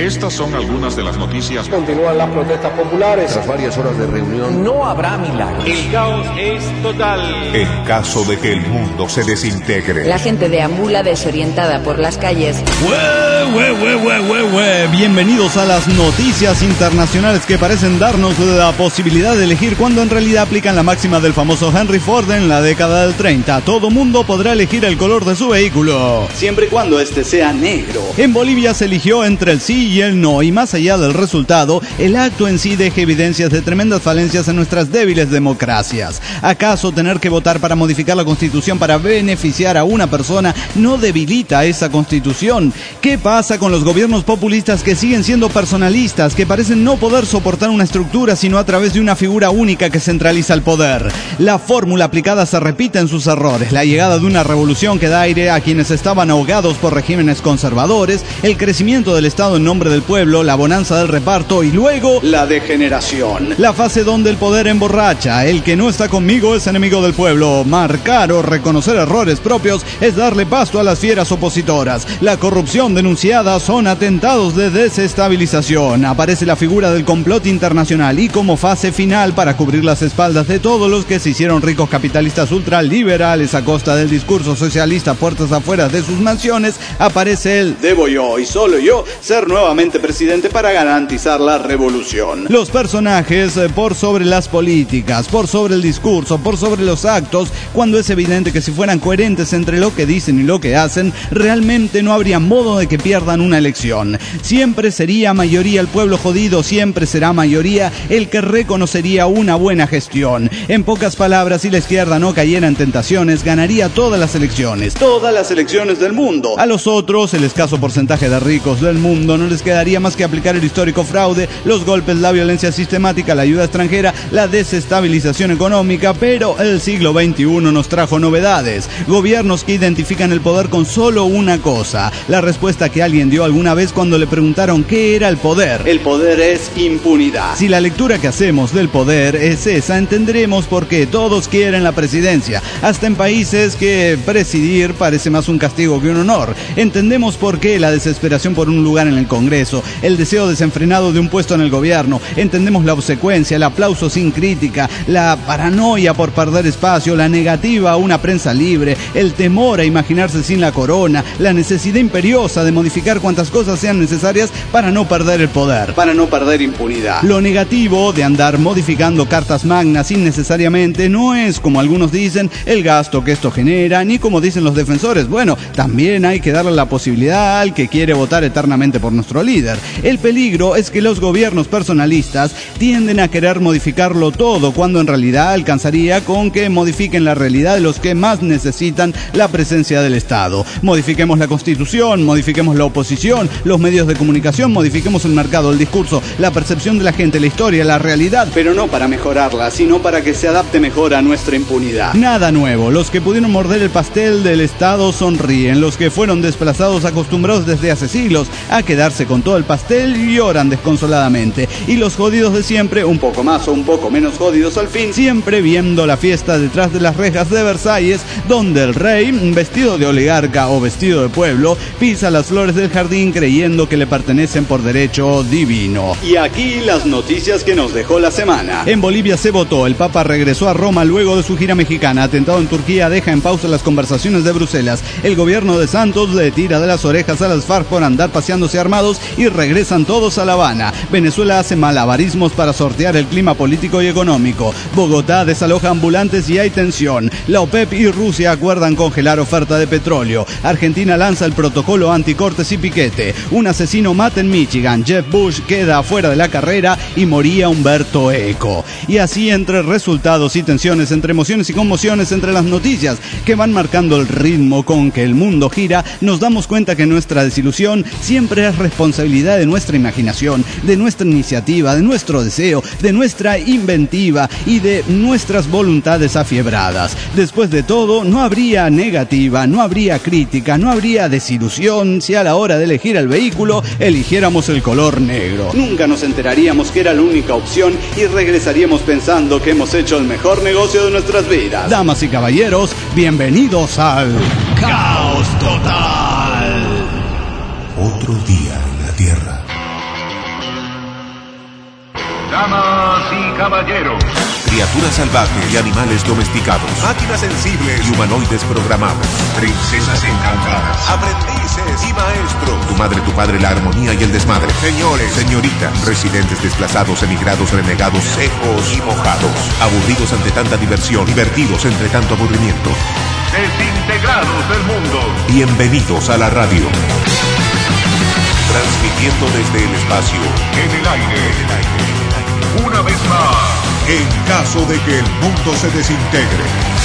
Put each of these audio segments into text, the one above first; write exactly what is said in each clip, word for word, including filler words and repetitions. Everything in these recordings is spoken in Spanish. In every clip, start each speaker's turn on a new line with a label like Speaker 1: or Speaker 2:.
Speaker 1: Estas son algunas de las noticias.
Speaker 2: Continúan las protestas populares.
Speaker 3: Tras varias horas de reunión,
Speaker 2: no habrá milagros.
Speaker 4: El caos es total.
Speaker 5: En caso de que el mundo se desintegre.
Speaker 6: La gente deambula desorientada por las calles.
Speaker 7: ¡Hue, hue, hue, hue, hue, hue! Bienvenidos a las noticias internacionales que parecen darnos la posibilidad de elegir cuando en realidad aplican la máxima del famoso Henry Ford en la década del treinta. Todo mundo podrá elegir el color de su vehículo,
Speaker 8: siempre y cuando este sea negro.
Speaker 7: En Bolivia se eligió entre el sí y el no, y más allá del resultado, el acto en sí deja evidencias de tremendas falencias en nuestras débiles democracias. ¿Acaso tener que votar para modificar la Constitución para beneficiar a una persona no debilita esa Constitución? ¿Qué pasa con los gobiernos populistas que siguen siendo personalistas, que parecen no poder soportar una estructura sino a través de una figura única que centraliza el poder? La fórmula aplicada se repite en sus errores: la llegada de una revolución que da aire a quienes estaban ahogados por regímenes conservadores, el crecimiento del Estado en nombre del pueblo, la bonanza del reparto y luego
Speaker 8: la degeneración.
Speaker 7: La fase donde el poder emborracha. El que no está conmigo es enemigo del pueblo. Marcar o reconocer errores propios es darle pasto a las fieras opositoras. La corrupción denunciada son atentados de desestabilización. Aparece la figura del complot internacional y como fase final, para cubrir las espaldas de todos los que se hicieron ricos capitalistas ultraliberales a costa del discurso socialista puertas afuera de sus mansiones, aparece el
Speaker 8: debo yo y solo yo ser nuevamente presidente para garantizar la revolución.
Speaker 7: Los personajes eh, por sobre las políticas, por sobre el discurso, por sobre los actos, cuando es evidente que si fueran coherentes entre lo que dicen y lo que hacen, realmente no habría modo de que pierdan una elección. Siempre sería mayoría el pueblo jodido, siempre será mayoría el que reconocería una buena gestión. En pocas palabras, si la izquierda no cayera en tentaciones, ganaría todas las elecciones,
Speaker 8: todas las elecciones del mundo.
Speaker 7: A los otros, el escaso porcentaje de ricos del mundo, no les quedaría más que aplicar el histórico fraude, los golpes, la violencia sistemática, la ayuda extranjera, la desestabilización económica. Pero el siglo veintiuno nos trajo novedades, gobiernos que identifican el poder con solo una cosa, la respuesta que alguien dio alguna vez cuando le preguntaron qué era el poder.
Speaker 8: El poder es impunidad.
Speaker 7: Si la lectura que hacemos del poder es esa, entenderemos por qué todos quieren la presidencia, hasta en países que presidir parece más un castigo que un honor. Entendemos por qué la desesperación por un lugar en el Congreso, el deseo desenfrenado de un puesto en el gobierno. Entendemos la obsecuencia, el aplauso sin crítica, la paranoia por perder espacio, la negativa a una prensa libre, el temor a imaginarse sin la corona, la necesidad imperiosa de modificar cuantas cosas sean necesarias para no perder el poder,
Speaker 8: para no perder impunidad.
Speaker 7: Lo negativo de andar modificando cartas magnas innecesariamente no es, como algunos dicen, el gasto que esto genera, ni como dicen los defensores. Bueno, también hay que darle la posibilidad al que quiere votar eternamente por nuestro líder. El peligro es que los gobiernos personalistas tienden a querer modificarlo todo, cuando en realidad alcanzaría con que modifiquen la realidad de los que más necesitan la presencia del Estado. Modifiquemos la Constitución, modifiquemos la oposición, los medios de comunicación, modifiquemos el mercado, el discurso, la percepción de la gente, la historia, la realidad,
Speaker 8: pero no para mejorarla, sino para que se adapte mejor a nuestra impunidad.
Speaker 7: Nada nuevo. Los que pudieron morder el pastel del Estado sonríen. Los que fueron desplazados, acostumbrados desde hace siglos a quedarse con todo el pastel, lloran desconsoladamente. Y los jodidos de siempre, un poco más o un poco menos jodidos al fin, siempre viendo la fiesta detrás de las rejas de Versalles, donde el rey, vestido de oligarca o vestido de pueblo, pisa las flores del jardín creyendo que le pertenecen por derecho divino.
Speaker 8: Y aquí las noticias que nos dejó la semana.
Speaker 7: En Bolivia se votó, el Papa regresó a Roma luego de su gira mexicana. Atentado en Turquía deja en pausa las conversaciones de Bruselas. El gobierno de Santos le tira de las orejas a las FARC por andar paseándose armados y regresan todos a La Habana. Venezuela hace malabarismos para sortear el clima político y económico. Bogotá desaloja ambulantes y hay tensión. La OPEP y Rusia acuerdan congelar oferta de petróleo. Argentina lanza el protocolo anticortes y piquete. Un asesino mata en Michigan. Jeb Bush queda afuera de la carrera y moría Humberto Eco. Y así, entre resultados y tensiones, entre emociones y conmociones, entre las noticias que van marcando el ritmo con que el mundo gira, nos damos cuenta que nuestra desilusión siempre es responsabilidad de nuestra imaginación, de nuestra iniciativa, de nuestro deseo, de nuestra inventiva y de nuestras voluntades afiebradas. Después de todo, no habría negativa, no habría crítica, no habría desilusión si a la hora de elegir el vehículo eligiéramos el color negro.
Speaker 8: Nunca nos enteraríamos que era la única opción y regresaríamos pensando que hemos hecho el mejor negocio de nuestras vidas.
Speaker 7: Damas y caballeros, bienvenidos al Caos Total.
Speaker 5: Otro día en la Tierra.
Speaker 1: Damas y caballeros.
Speaker 5: Criaturas salvajes y animales domesticados. Máquinas sensibles y humanoides programados.
Speaker 1: Princesas encantadas.
Speaker 5: Aprendices y maestros. Tu madre, tu padre, la armonía y el desmadre. Señores, señoritas, residentes desplazados, emigrados, renegados, secos y mojados. Aburridos ante tanta diversión, divertidos entre tanto aburrimiento.
Speaker 1: Desintegrados del mundo.
Speaker 5: Bienvenidos a la radio. Transmitiendo desde el espacio.
Speaker 1: En el aire. Una vez más.
Speaker 5: En caso de que el mundo se desintegre.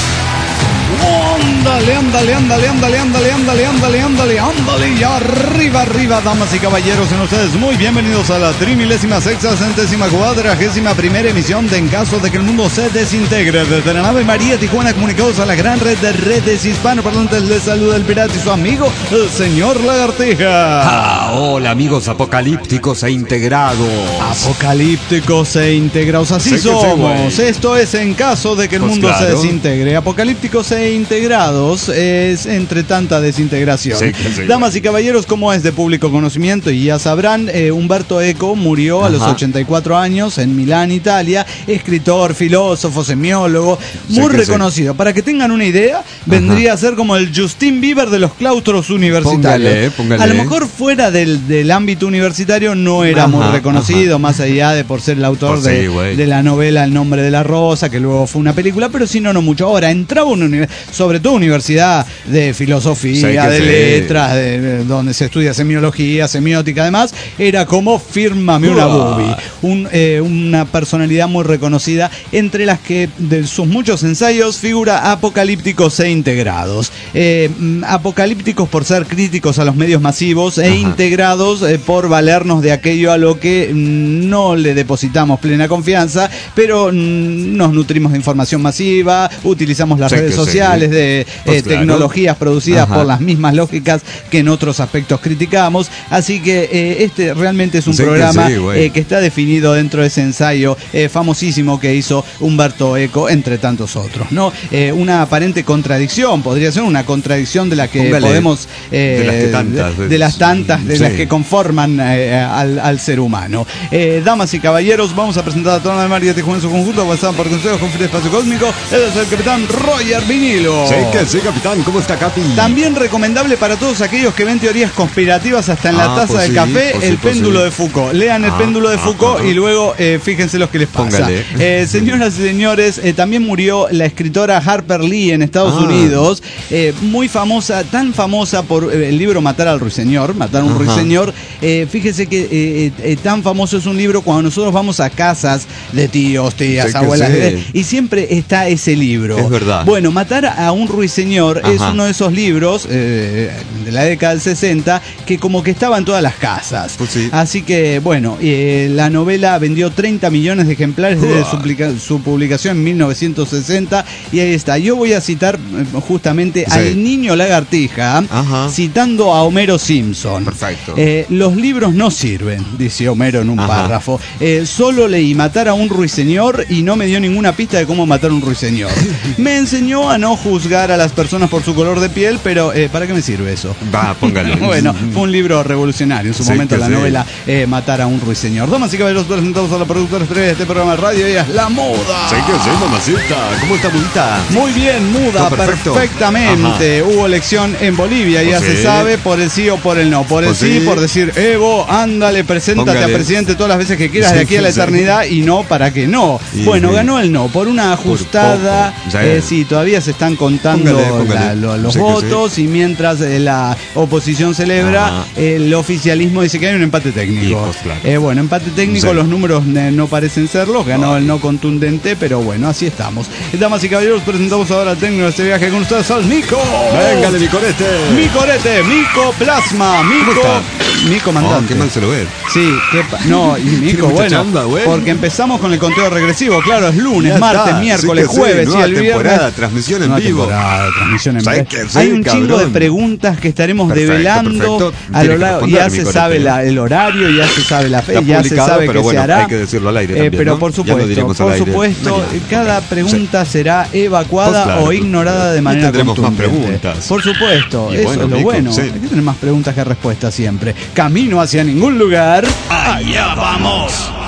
Speaker 7: Ándale, ándale, ándale, ándale, ándale, ándale, ándale, ándale, ándale, y arriba, arriba, damas y caballeros, en ustedes muy bienvenidos a la trimilésima sexagésima cuadragésima primera emisión de En caso de que el mundo se desintegre. Desde la nave María Tijuana, comunicados a la gran red de redes hispanoparlantes, les saluda el pirata y su amigo, el señor Lagartija.
Speaker 3: Ah, hola amigos apocalípticos e integrados.
Speaker 7: Apocalípticos e integrados, así
Speaker 3: Sí que sí,
Speaker 7: somos.
Speaker 3: güey.
Speaker 7: Esto es En caso de que el
Speaker 3: Pues
Speaker 7: mundo se
Speaker 3: claro.
Speaker 7: desintegre. Apocalípticos e integrados es entre tanta desintegración.
Speaker 3: Sí que sí,
Speaker 7: Damas
Speaker 3: güey.
Speaker 7: y caballeros, como es de público conocimiento y ya sabrán, eh, Umberto Eco murió a los
Speaker 3: Ajá.
Speaker 7: ochenta y cuatro años en Milán, Italia. Escritor, filósofo, semiólogo,
Speaker 3: Sí
Speaker 7: muy
Speaker 3: que sí.
Speaker 7: reconocido. Para que tengan una idea, vendría a ser como el Justin Bieber de los claustros universitarios.
Speaker 3: Póngale, póngale.
Speaker 7: A lo mejor fuera del, del ámbito universitario no era
Speaker 3: Ajá,
Speaker 7: muy reconocido,
Speaker 3: ajá.
Speaker 7: más allá de por ser el autor
Speaker 3: Pues
Speaker 7: de,
Speaker 3: sí, güey.
Speaker 7: de la novela El nombre de la rosa, que luego fue una película, pero si no, no mucho. Ahora, entraba a una uni- sobre todo universidad de filosofía,
Speaker 3: Sí que
Speaker 7: de
Speaker 3: sí.
Speaker 7: letras, de, de donde se estudia semiología, semiótica, además, era como fírmame una
Speaker 3: Uah.
Speaker 7: boobie. Un, eh, una personalidad muy reconocida, entre las que de sus muchos ensayos figura Apocalípticos e integrados. Eh, mm, apocalípticos por ser críticos a los medios masivos e
Speaker 3: Ajá.
Speaker 7: integrados eh, por valernos de aquello a lo que mm, no le depositamos plena confianza, pero mm, nos nutrimos de información masiva, utilizamos las
Speaker 3: Sí
Speaker 7: redes
Speaker 3: que sí.
Speaker 7: sociales de
Speaker 3: Pues
Speaker 7: eh,
Speaker 3: claro.
Speaker 7: tecnologías producidas
Speaker 3: Ajá.
Speaker 7: por las mismas lógicas que en otros aspectos criticamos. Así que eh, este realmente es un
Speaker 3: Sí que
Speaker 7: programa
Speaker 3: sí, güey.
Speaker 7: eh, que está definido dentro de ese ensayo eh, famosísimo que hizo Umberto Eco, entre tantos otros, ¿no? Eh, una aparente contradicción, podría ser una contradicción de la que
Speaker 3: Póngale.
Speaker 7: podemos... eh,
Speaker 3: De las que tantas,
Speaker 7: de, de las tantas, de
Speaker 3: sí.
Speaker 7: las que conforman eh, al, al ser humano. Eh, damas y caballeros, vamos a presentar a toda la María Tijuana en su conjunto, avanzada por consejos con fin de espacio cósmico. Él es el capitán Roger Vinilo.
Speaker 3: Sí que sí, capitán. ¿Cómo está, Capi?
Speaker 7: También recomendable para todos aquellos que ven teorías conspirativas hasta en la
Speaker 3: Ah,
Speaker 7: taza
Speaker 3: pues
Speaker 7: de
Speaker 3: sí,
Speaker 7: café,
Speaker 3: pues sí,
Speaker 7: el
Speaker 3: pues
Speaker 7: péndulo
Speaker 3: sí.
Speaker 7: de Foucault. Lean el
Speaker 3: Ah,
Speaker 7: péndulo de
Speaker 3: ah,
Speaker 7: Foucault
Speaker 3: ah.
Speaker 7: y luego eh, fíjense lo que les pasa.
Speaker 3: Póngale.
Speaker 7: Eh, señoras y señores, eh, también murió la escritora Harper Lee en Estados
Speaker 3: Ah.
Speaker 7: Unidos, eh, muy famosa, tan famosa por eh, el libro Matar al Ruiseñor, Matar a un
Speaker 3: Ajá.
Speaker 7: Ruiseñor. Eh, fíjese que eh, eh, tan famoso es un libro cuando nosotros vamos a casas de tíos, tías,
Speaker 3: Sí que
Speaker 7: abuelas,
Speaker 3: sí.
Speaker 7: eh, y siempre está ese libro.
Speaker 3: Es verdad.
Speaker 7: Bueno, Matar a un Ruiseñor es
Speaker 3: Ajá.
Speaker 7: uno de esos libros eh, de la década del sesenta que como que estaba en todas las casas.
Speaker 3: Pues sí.
Speaker 7: Así que, bueno, eh, la novela vendió treinta millones de ejemplares desde
Speaker 3: Uah.
Speaker 7: su, publica- su publicación en mil novecientos sesenta y ahí está. Yo voy a citar eh, justamente
Speaker 3: Sí.
Speaker 7: al niño lagartija,
Speaker 3: Ajá.
Speaker 7: citando a Homero Simpson.
Speaker 3: Perfecto.
Speaker 7: Eh, los libros no sirven, dice Homero en un
Speaker 3: Ajá.
Speaker 7: párrafo. Eh, solo leí Matar a un Ruiseñor y no me dio ninguna pista de cómo matar a un ruiseñor. Me enseñó a no juzgar a las personas por su color de piel, pero eh, ¿para qué me sirve eso?
Speaker 3: Va, póngale.
Speaker 7: Bueno, fue un libro revolucionario en su
Speaker 3: Sí
Speaker 7: momento,
Speaker 3: que
Speaker 7: la
Speaker 3: sí.
Speaker 7: novela eh, Matar a un Ruiseñor. Damas y caballeros, presentamos a la productora estrella de este programa de radio, ella es La Muda.
Speaker 3: Sí que sí, mamacita. ¿Cómo está, mudita?
Speaker 7: Muy bien, Muda,
Speaker 3: Oh, perfecto.
Speaker 7: perfectamente. Hubo elección en Bolivia, ya
Speaker 3: Pues
Speaker 7: se
Speaker 3: sí.
Speaker 7: sabe, por el sí o por el no. Por el
Speaker 3: Pues
Speaker 7: sí,
Speaker 3: sí.
Speaker 7: por decir, Evo, ándale, preséntate
Speaker 3: Póngale.
Speaker 7: a presidente todas las veces que quieras
Speaker 3: Sí,
Speaker 7: de aquí a la
Speaker 3: sí.
Speaker 7: eternidad, y no, para que no.
Speaker 3: Y-
Speaker 7: Bueno,
Speaker 3: y-
Speaker 7: ganó el no, por una ajustada,
Speaker 3: poco. Ya
Speaker 7: eh,
Speaker 3: es.
Speaker 7: sí, todavía se están contando
Speaker 3: Póngale, póngale.
Speaker 7: la- lo- los
Speaker 3: Sí que
Speaker 7: votos, y mientras eh, la oposición celebra,
Speaker 3: Ajá.
Speaker 7: el oficialismo dice que hay un empate técnico.
Speaker 3: Hijos, claro.
Speaker 7: Eh, bueno, empate técnico,
Speaker 3: Sí.
Speaker 7: los números eh, no parecen serlos, ganó el no contundente, pero bueno, así estamos. Damas y caballeros, presentamos ahora al técnico de este viaje con ustedes, al Mico.
Speaker 3: Véngale, mi corete.
Speaker 7: Micorete, Mico Plasma, Mico,
Speaker 3: está?
Speaker 7: Mico
Speaker 3: Oh,
Speaker 7: mandante.
Speaker 3: qué mal se lo ve.
Speaker 7: Sí, qué pa- no, y
Speaker 3: Tiene
Speaker 7: Mico,
Speaker 3: mucha
Speaker 7: bueno,
Speaker 3: chamba, güey.
Speaker 7: porque empezamos con el conteo regresivo, claro, es lunes,
Speaker 3: Ya
Speaker 7: martes,
Speaker 3: está,
Speaker 7: miércoles,
Speaker 3: sí que sí,
Speaker 7: jueves,
Speaker 3: nueva
Speaker 7: y el
Speaker 3: temporada,
Speaker 7: viernes.
Speaker 3: transmisión en
Speaker 7: Nueva
Speaker 3: vivo.
Speaker 7: temporada, transmisión en
Speaker 3: ¿Sabes
Speaker 7: vivo.
Speaker 3: qué? Sí,
Speaker 7: Hay un chingo
Speaker 3: cabrón.
Speaker 7: de preguntas que estaremos
Speaker 3: Perfecto,
Speaker 7: develando
Speaker 3: perfecto.
Speaker 7: a
Speaker 3: Tiene
Speaker 7: lo
Speaker 3: que
Speaker 7: largo,
Speaker 3: responder,
Speaker 7: ya
Speaker 3: mi
Speaker 7: se
Speaker 3: corete.
Speaker 7: sabe la- el horario, ya se sabe la fe,
Speaker 3: Está
Speaker 7: ya se
Speaker 3: publicado,
Speaker 7: sabe
Speaker 3: pero
Speaker 7: que
Speaker 3: bueno,
Speaker 7: se hará.
Speaker 3: hay que decirlo al aire
Speaker 7: Eh,
Speaker 3: también,
Speaker 7: pero
Speaker 3: ¿no?
Speaker 7: por
Speaker 3: Ya lo
Speaker 7: supuesto,
Speaker 3: diremos al
Speaker 7: por
Speaker 3: aire.
Speaker 7: supuesto,
Speaker 3: Mañana.
Speaker 7: cada pregunta será evacuada
Speaker 3: Pues claro,
Speaker 7: o ignorada de
Speaker 3: y
Speaker 7: manera
Speaker 3: tendremos más
Speaker 7: contundente.
Speaker 3: preguntas.
Speaker 7: Por supuesto,
Speaker 3: Y
Speaker 7: eso
Speaker 3: bueno,
Speaker 7: es lo
Speaker 3: Nico,
Speaker 7: bueno.
Speaker 3: sí.
Speaker 7: Hay que tener más preguntas que respuestas siempre. Camino hacia ningún lugar.
Speaker 8: Allá vamos.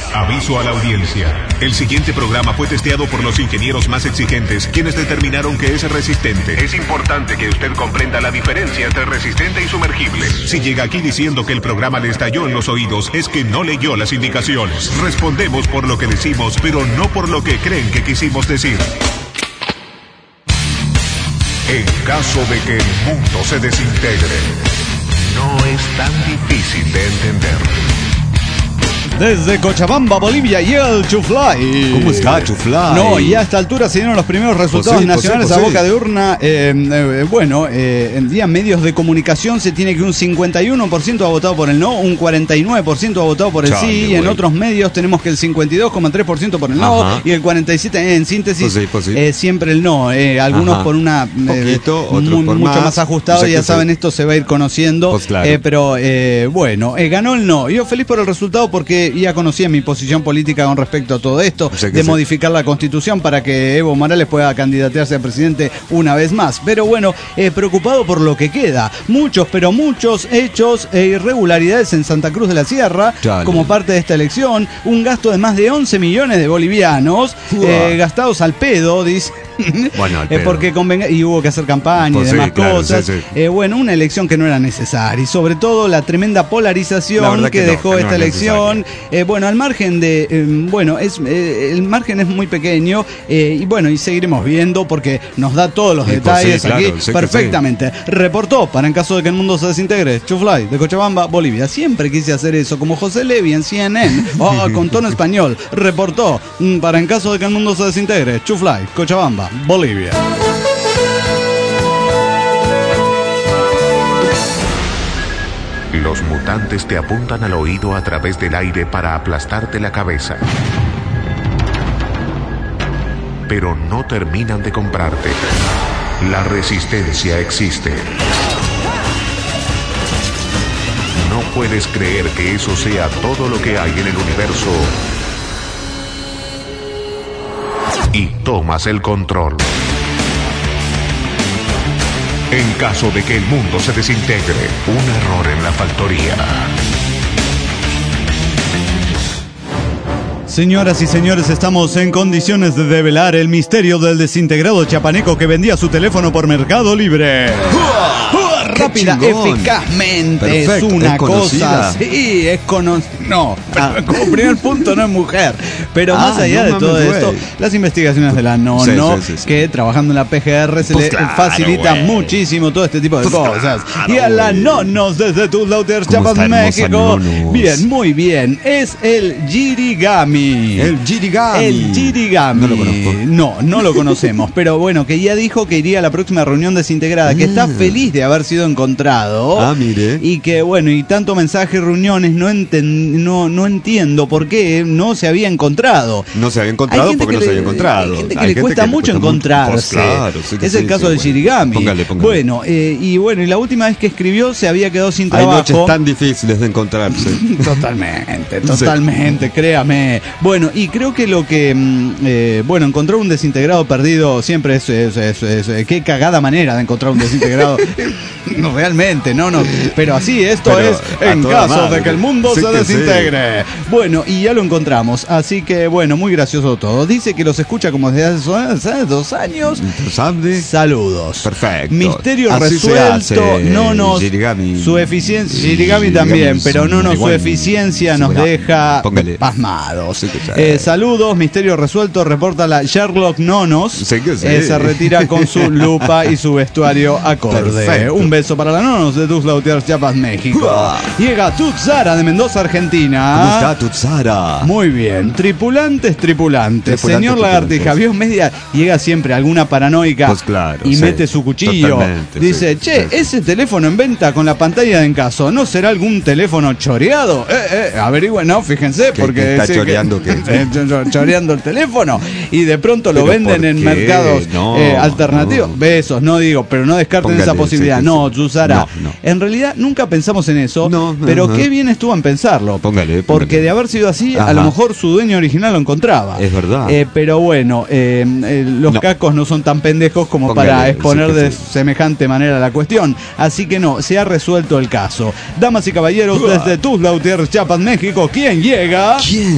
Speaker 5: Aviso a la audiencia. El siguiente programa fue testeado por los ingenieros más exigentes, quienes determinaron que es resistente. Es importante que usted comprenda la diferencia entre resistente y sumergible. Si llega aquí diciendo que el programa le estalló en los oídos, es que no leyó las indicaciones. Respondemos por lo que decimos, pero no por lo que creen que quisimos decir. En caso de que el mundo se desintegre, no es tan difícil de entender.
Speaker 7: Desde Cochabamba, Bolivia, y el Chuflay.
Speaker 3: ¿Cómo está, Chuflay?
Speaker 7: No, y a esta altura se dieron los primeros resultados
Speaker 3: Pues sí,
Speaker 7: nacionales
Speaker 3: pues sí,
Speaker 7: a
Speaker 3: pues
Speaker 7: boca
Speaker 3: sí.
Speaker 7: de urna. Eh, eh, bueno, eh, en día medios de comunicación se tiene que un cincuenta y uno por ciento ha votado por el no, un cuarenta y nueve por ciento ha votado por el
Speaker 3: Chale,
Speaker 7: sí, y en
Speaker 3: güey.
Speaker 7: otros medios tenemos que el cincuenta y dos coma tres por ciento por el no,
Speaker 3: Ajá.
Speaker 7: y el cuarenta y siete por ciento en síntesis,
Speaker 3: Pues sí, pues sí.
Speaker 7: eh, siempre el no. Eh, algunos
Speaker 3: Ajá.
Speaker 7: por una eh,
Speaker 3: Poquito, otros
Speaker 7: muy-
Speaker 3: por
Speaker 7: mucho
Speaker 3: más.
Speaker 7: más ajustado,
Speaker 3: O sea
Speaker 7: ya
Speaker 3: que
Speaker 7: saben,
Speaker 3: sí.
Speaker 7: esto se va a ir conociendo.
Speaker 3: Pues claro.
Speaker 7: eh, pero eh, bueno, eh, ganó el no. Yo feliz por el resultado porque ya conocía mi posición política con respecto a todo esto,
Speaker 3: O sea que
Speaker 7: de
Speaker 3: sí.
Speaker 7: modificar la constitución para que Evo Morales pueda candidatearse a presidente una vez más. Pero bueno, eh, preocupado por lo que queda. Muchos, pero muchos hechos e irregularidades en Santa Cruz de la Sierra,
Speaker 3: Chale.
Speaker 7: como parte de esta elección. Un gasto de más de once millones de bolivianos,
Speaker 3: Uah.
Speaker 7: eh, gastados al pedo, dice.
Speaker 3: Bueno, al
Speaker 7: Eh,
Speaker 3: pedo.
Speaker 7: porque convenga, y hubo que hacer campaña
Speaker 3: Pues
Speaker 7: y
Speaker 3: sí,
Speaker 7: demás
Speaker 3: claro,
Speaker 7: cosas.
Speaker 3: sí, sí.
Speaker 7: Eh, bueno, una elección que no era necesaria, y sobre todo la tremenda
Speaker 3: La
Speaker 7: polarización
Speaker 3: verdad
Speaker 7: que,
Speaker 3: que no,
Speaker 7: dejó
Speaker 3: que no
Speaker 7: esta
Speaker 3: es
Speaker 7: elección. Eh, bueno, al margen de, eh, bueno, es eh, el margen es muy pequeño, eh, y bueno, y seguiremos viendo porque nos da todos los
Speaker 3: Y pues
Speaker 7: detalles
Speaker 3: sí, claro,
Speaker 7: aquí
Speaker 3: sé que
Speaker 7: perfectamente. Reportó, para en caso de que el mundo se desintegre, Chuflay de Cochabamba, Bolivia. Siempre quise hacer eso, como José Levi en C N N, oh, con tono español. Reportó, mm, para en caso de que el mundo se desintegre, Chuflay, Cochabamba, Bolivia.
Speaker 5: Los mutantes te apuntan al oído a través del aire para aplastarte la cabeza. Pero no terminan de comprarte. La resistencia existe. No puedes creer que eso sea todo lo que hay en el universo. Y tomas el control. En caso de que el mundo se desintegre, un error en la factoría.
Speaker 7: Señoras y señores, estamos en condiciones de develar el misterio del desintegrado chapaneco que vendía su teléfono por Mercado Libre. Rápida,
Speaker 3: chingón!
Speaker 7: eficazmente, es
Speaker 3: Perfecto,
Speaker 7: una
Speaker 3: ¿es conocida?
Speaker 7: cosa. Sí, es conocida. No, ah, como primer punto no es mujer. Pero
Speaker 3: Ah,
Speaker 7: más allá
Speaker 3: no
Speaker 7: de
Speaker 3: mames,
Speaker 7: todo
Speaker 3: güey.
Speaker 7: esto, las investigaciones de la NONO,
Speaker 3: Sí, sí, sí, sí.
Speaker 7: que trabajando en la P G R se
Speaker 3: Pues
Speaker 7: le
Speaker 3: claro,
Speaker 7: facilita
Speaker 3: güey.
Speaker 7: muchísimo todo este tipo de
Speaker 3: Pues
Speaker 7: cosas.
Speaker 3: claro,
Speaker 7: Y a la
Speaker 3: güey.
Speaker 7: NONOS desde tus Lauters,
Speaker 3: ¿Cómo
Speaker 7: Chiapas,
Speaker 3: está hermosa
Speaker 7: México.
Speaker 3: Nonos?
Speaker 7: Bien, muy bien. Es el Jirigami.
Speaker 3: El Jirigami.
Speaker 7: El Jirigami.
Speaker 3: No lo conozco.
Speaker 7: No, no lo conocemos. Pero bueno, que ya dijo que iría a la próxima reunión desintegrada, que está feliz de haber sido encontrado.
Speaker 3: Ah, mire.
Speaker 7: Y que bueno, y tanto mensaje, reuniones, no, enten- no, no entiendo por qué no se había encontrado.
Speaker 3: No se había
Speaker 7: Hay
Speaker 3: encontrado
Speaker 7: gente
Speaker 3: porque
Speaker 7: que
Speaker 3: no se
Speaker 7: le-
Speaker 3: había encontrado.
Speaker 7: Hay gente que
Speaker 3: Hay
Speaker 7: le
Speaker 3: gente
Speaker 7: cuesta
Speaker 3: que le
Speaker 7: mucho
Speaker 3: cuesta mucho.
Speaker 7: encontrarse.
Speaker 3: Pues claro, sí que
Speaker 7: es
Speaker 3: sí,
Speaker 7: el caso
Speaker 3: sí,
Speaker 7: de
Speaker 3: bueno.
Speaker 7: Jirigami.
Speaker 3: Póngale, póngale.
Speaker 7: Bueno, eh, y bueno, y la última vez que escribió se había quedado sin
Speaker 3: Hay
Speaker 7: trabajo.
Speaker 3: noches tan difíciles de encontrarse.
Speaker 7: Totalmente, totalmente, créame. Bueno, y creo que lo que, mm, eh, bueno, encontrar un desintegrado perdido siempre es, es, es, es- eh, qué cagada manera de encontrar un desintegrado. No, realmente, no, no. Pero así, esto
Speaker 3: Pero
Speaker 7: es
Speaker 3: a
Speaker 7: en
Speaker 3: toda
Speaker 7: caso
Speaker 3: madre.
Speaker 7: de que el mundo
Speaker 3: Sí
Speaker 7: se
Speaker 3: que sí.
Speaker 7: desintegre. Bueno, y ya lo encontramos. Así que, bueno, muy gracioso todo. Dice que los escucha como desde hace hace dos años.
Speaker 3: ¿Sabe?
Speaker 7: Saludos.
Speaker 3: Perfecto.
Speaker 7: Misterio
Speaker 3: Así se
Speaker 7: resuelto.
Speaker 3: hace,
Speaker 7: No nos.
Speaker 3: Jirigami.
Speaker 7: Su eficiencia. Jirigami
Speaker 3: Jirigami
Speaker 7: también,
Speaker 3: es
Speaker 7: pero no
Speaker 3: un
Speaker 7: nos. Su
Speaker 3: marihuana.
Speaker 7: eficiencia nos
Speaker 3: Bueno,
Speaker 7: deja
Speaker 3: póngale.
Speaker 7: pasmados.
Speaker 3: Sí que sí.
Speaker 7: Eh, saludos, misterio resuelto. Reporta la Sherlock Nonos.
Speaker 3: Sí que sí.
Speaker 7: Eh, se retira con su lupa y su vestuario acorde.
Speaker 3: Perfecto.
Speaker 7: Un beso para la Nonos de Tuxtla Gutiérrez, Chiapas, México.
Speaker 3: Uah.
Speaker 7: Llega Tuxara de Mendoza, Argentina.
Speaker 3: ¿Cómo está Tutsara?
Speaker 7: Muy bien, tripulantes, tripulantes.
Speaker 3: Tripulantes,
Speaker 7: Señor Lagartija,
Speaker 3: tripulantes.
Speaker 7: vio media, llega siempre alguna paranoica
Speaker 3: Pues claro,
Speaker 7: y
Speaker 3: sí.
Speaker 7: mete su cuchillo.
Speaker 3: Totalmente,
Speaker 7: Dice,
Speaker 3: sí,
Speaker 7: che,
Speaker 3: sí.
Speaker 7: ese teléfono en venta con la pantalla de encaso, ¿no será algún teléfono choreado? Eh, eh, averigüen, no, fíjense,
Speaker 3: ¿Qué-
Speaker 7: porque
Speaker 3: qué está
Speaker 7: dice que-
Speaker 3: choreando qué?
Speaker 7: Eh, cho- cho- choreando el teléfono y de pronto lo
Speaker 3: ¿Pero
Speaker 7: venden
Speaker 3: por
Speaker 7: en
Speaker 3: qué?
Speaker 7: mercados
Speaker 3: No,
Speaker 7: eh, alternativos.
Speaker 3: no.
Speaker 7: Besos, no digo, pero no descarten
Speaker 3: Póngale,
Speaker 7: esa posibilidad.
Speaker 3: sí, sí,
Speaker 7: no,
Speaker 3: sí.
Speaker 7: Susara.
Speaker 3: No, no.
Speaker 7: En realidad nunca pensamos en eso,
Speaker 3: No,
Speaker 7: pero
Speaker 3: ajá.
Speaker 7: qué bien estuvo en pensarlo.
Speaker 3: Póngale,
Speaker 7: Porque
Speaker 3: póngale.
Speaker 7: de haber sido así, a
Speaker 3: Ajá.
Speaker 7: lo mejor su dueño original lo encontraba.
Speaker 3: Es verdad.
Speaker 7: Eh, pero bueno, eh, eh, los
Speaker 3: No.
Speaker 7: cacos no son tan pendejos como
Speaker 3: Póngale,
Speaker 7: para exponer
Speaker 3: sí que
Speaker 7: de
Speaker 3: sí.
Speaker 7: semejante manera la cuestión. Así que no, se ha resuelto el caso. Damas y caballeros, desde Tuxtla Gutiérrez, Chiapas, México, ¿quién llega?
Speaker 3: ¿Quién?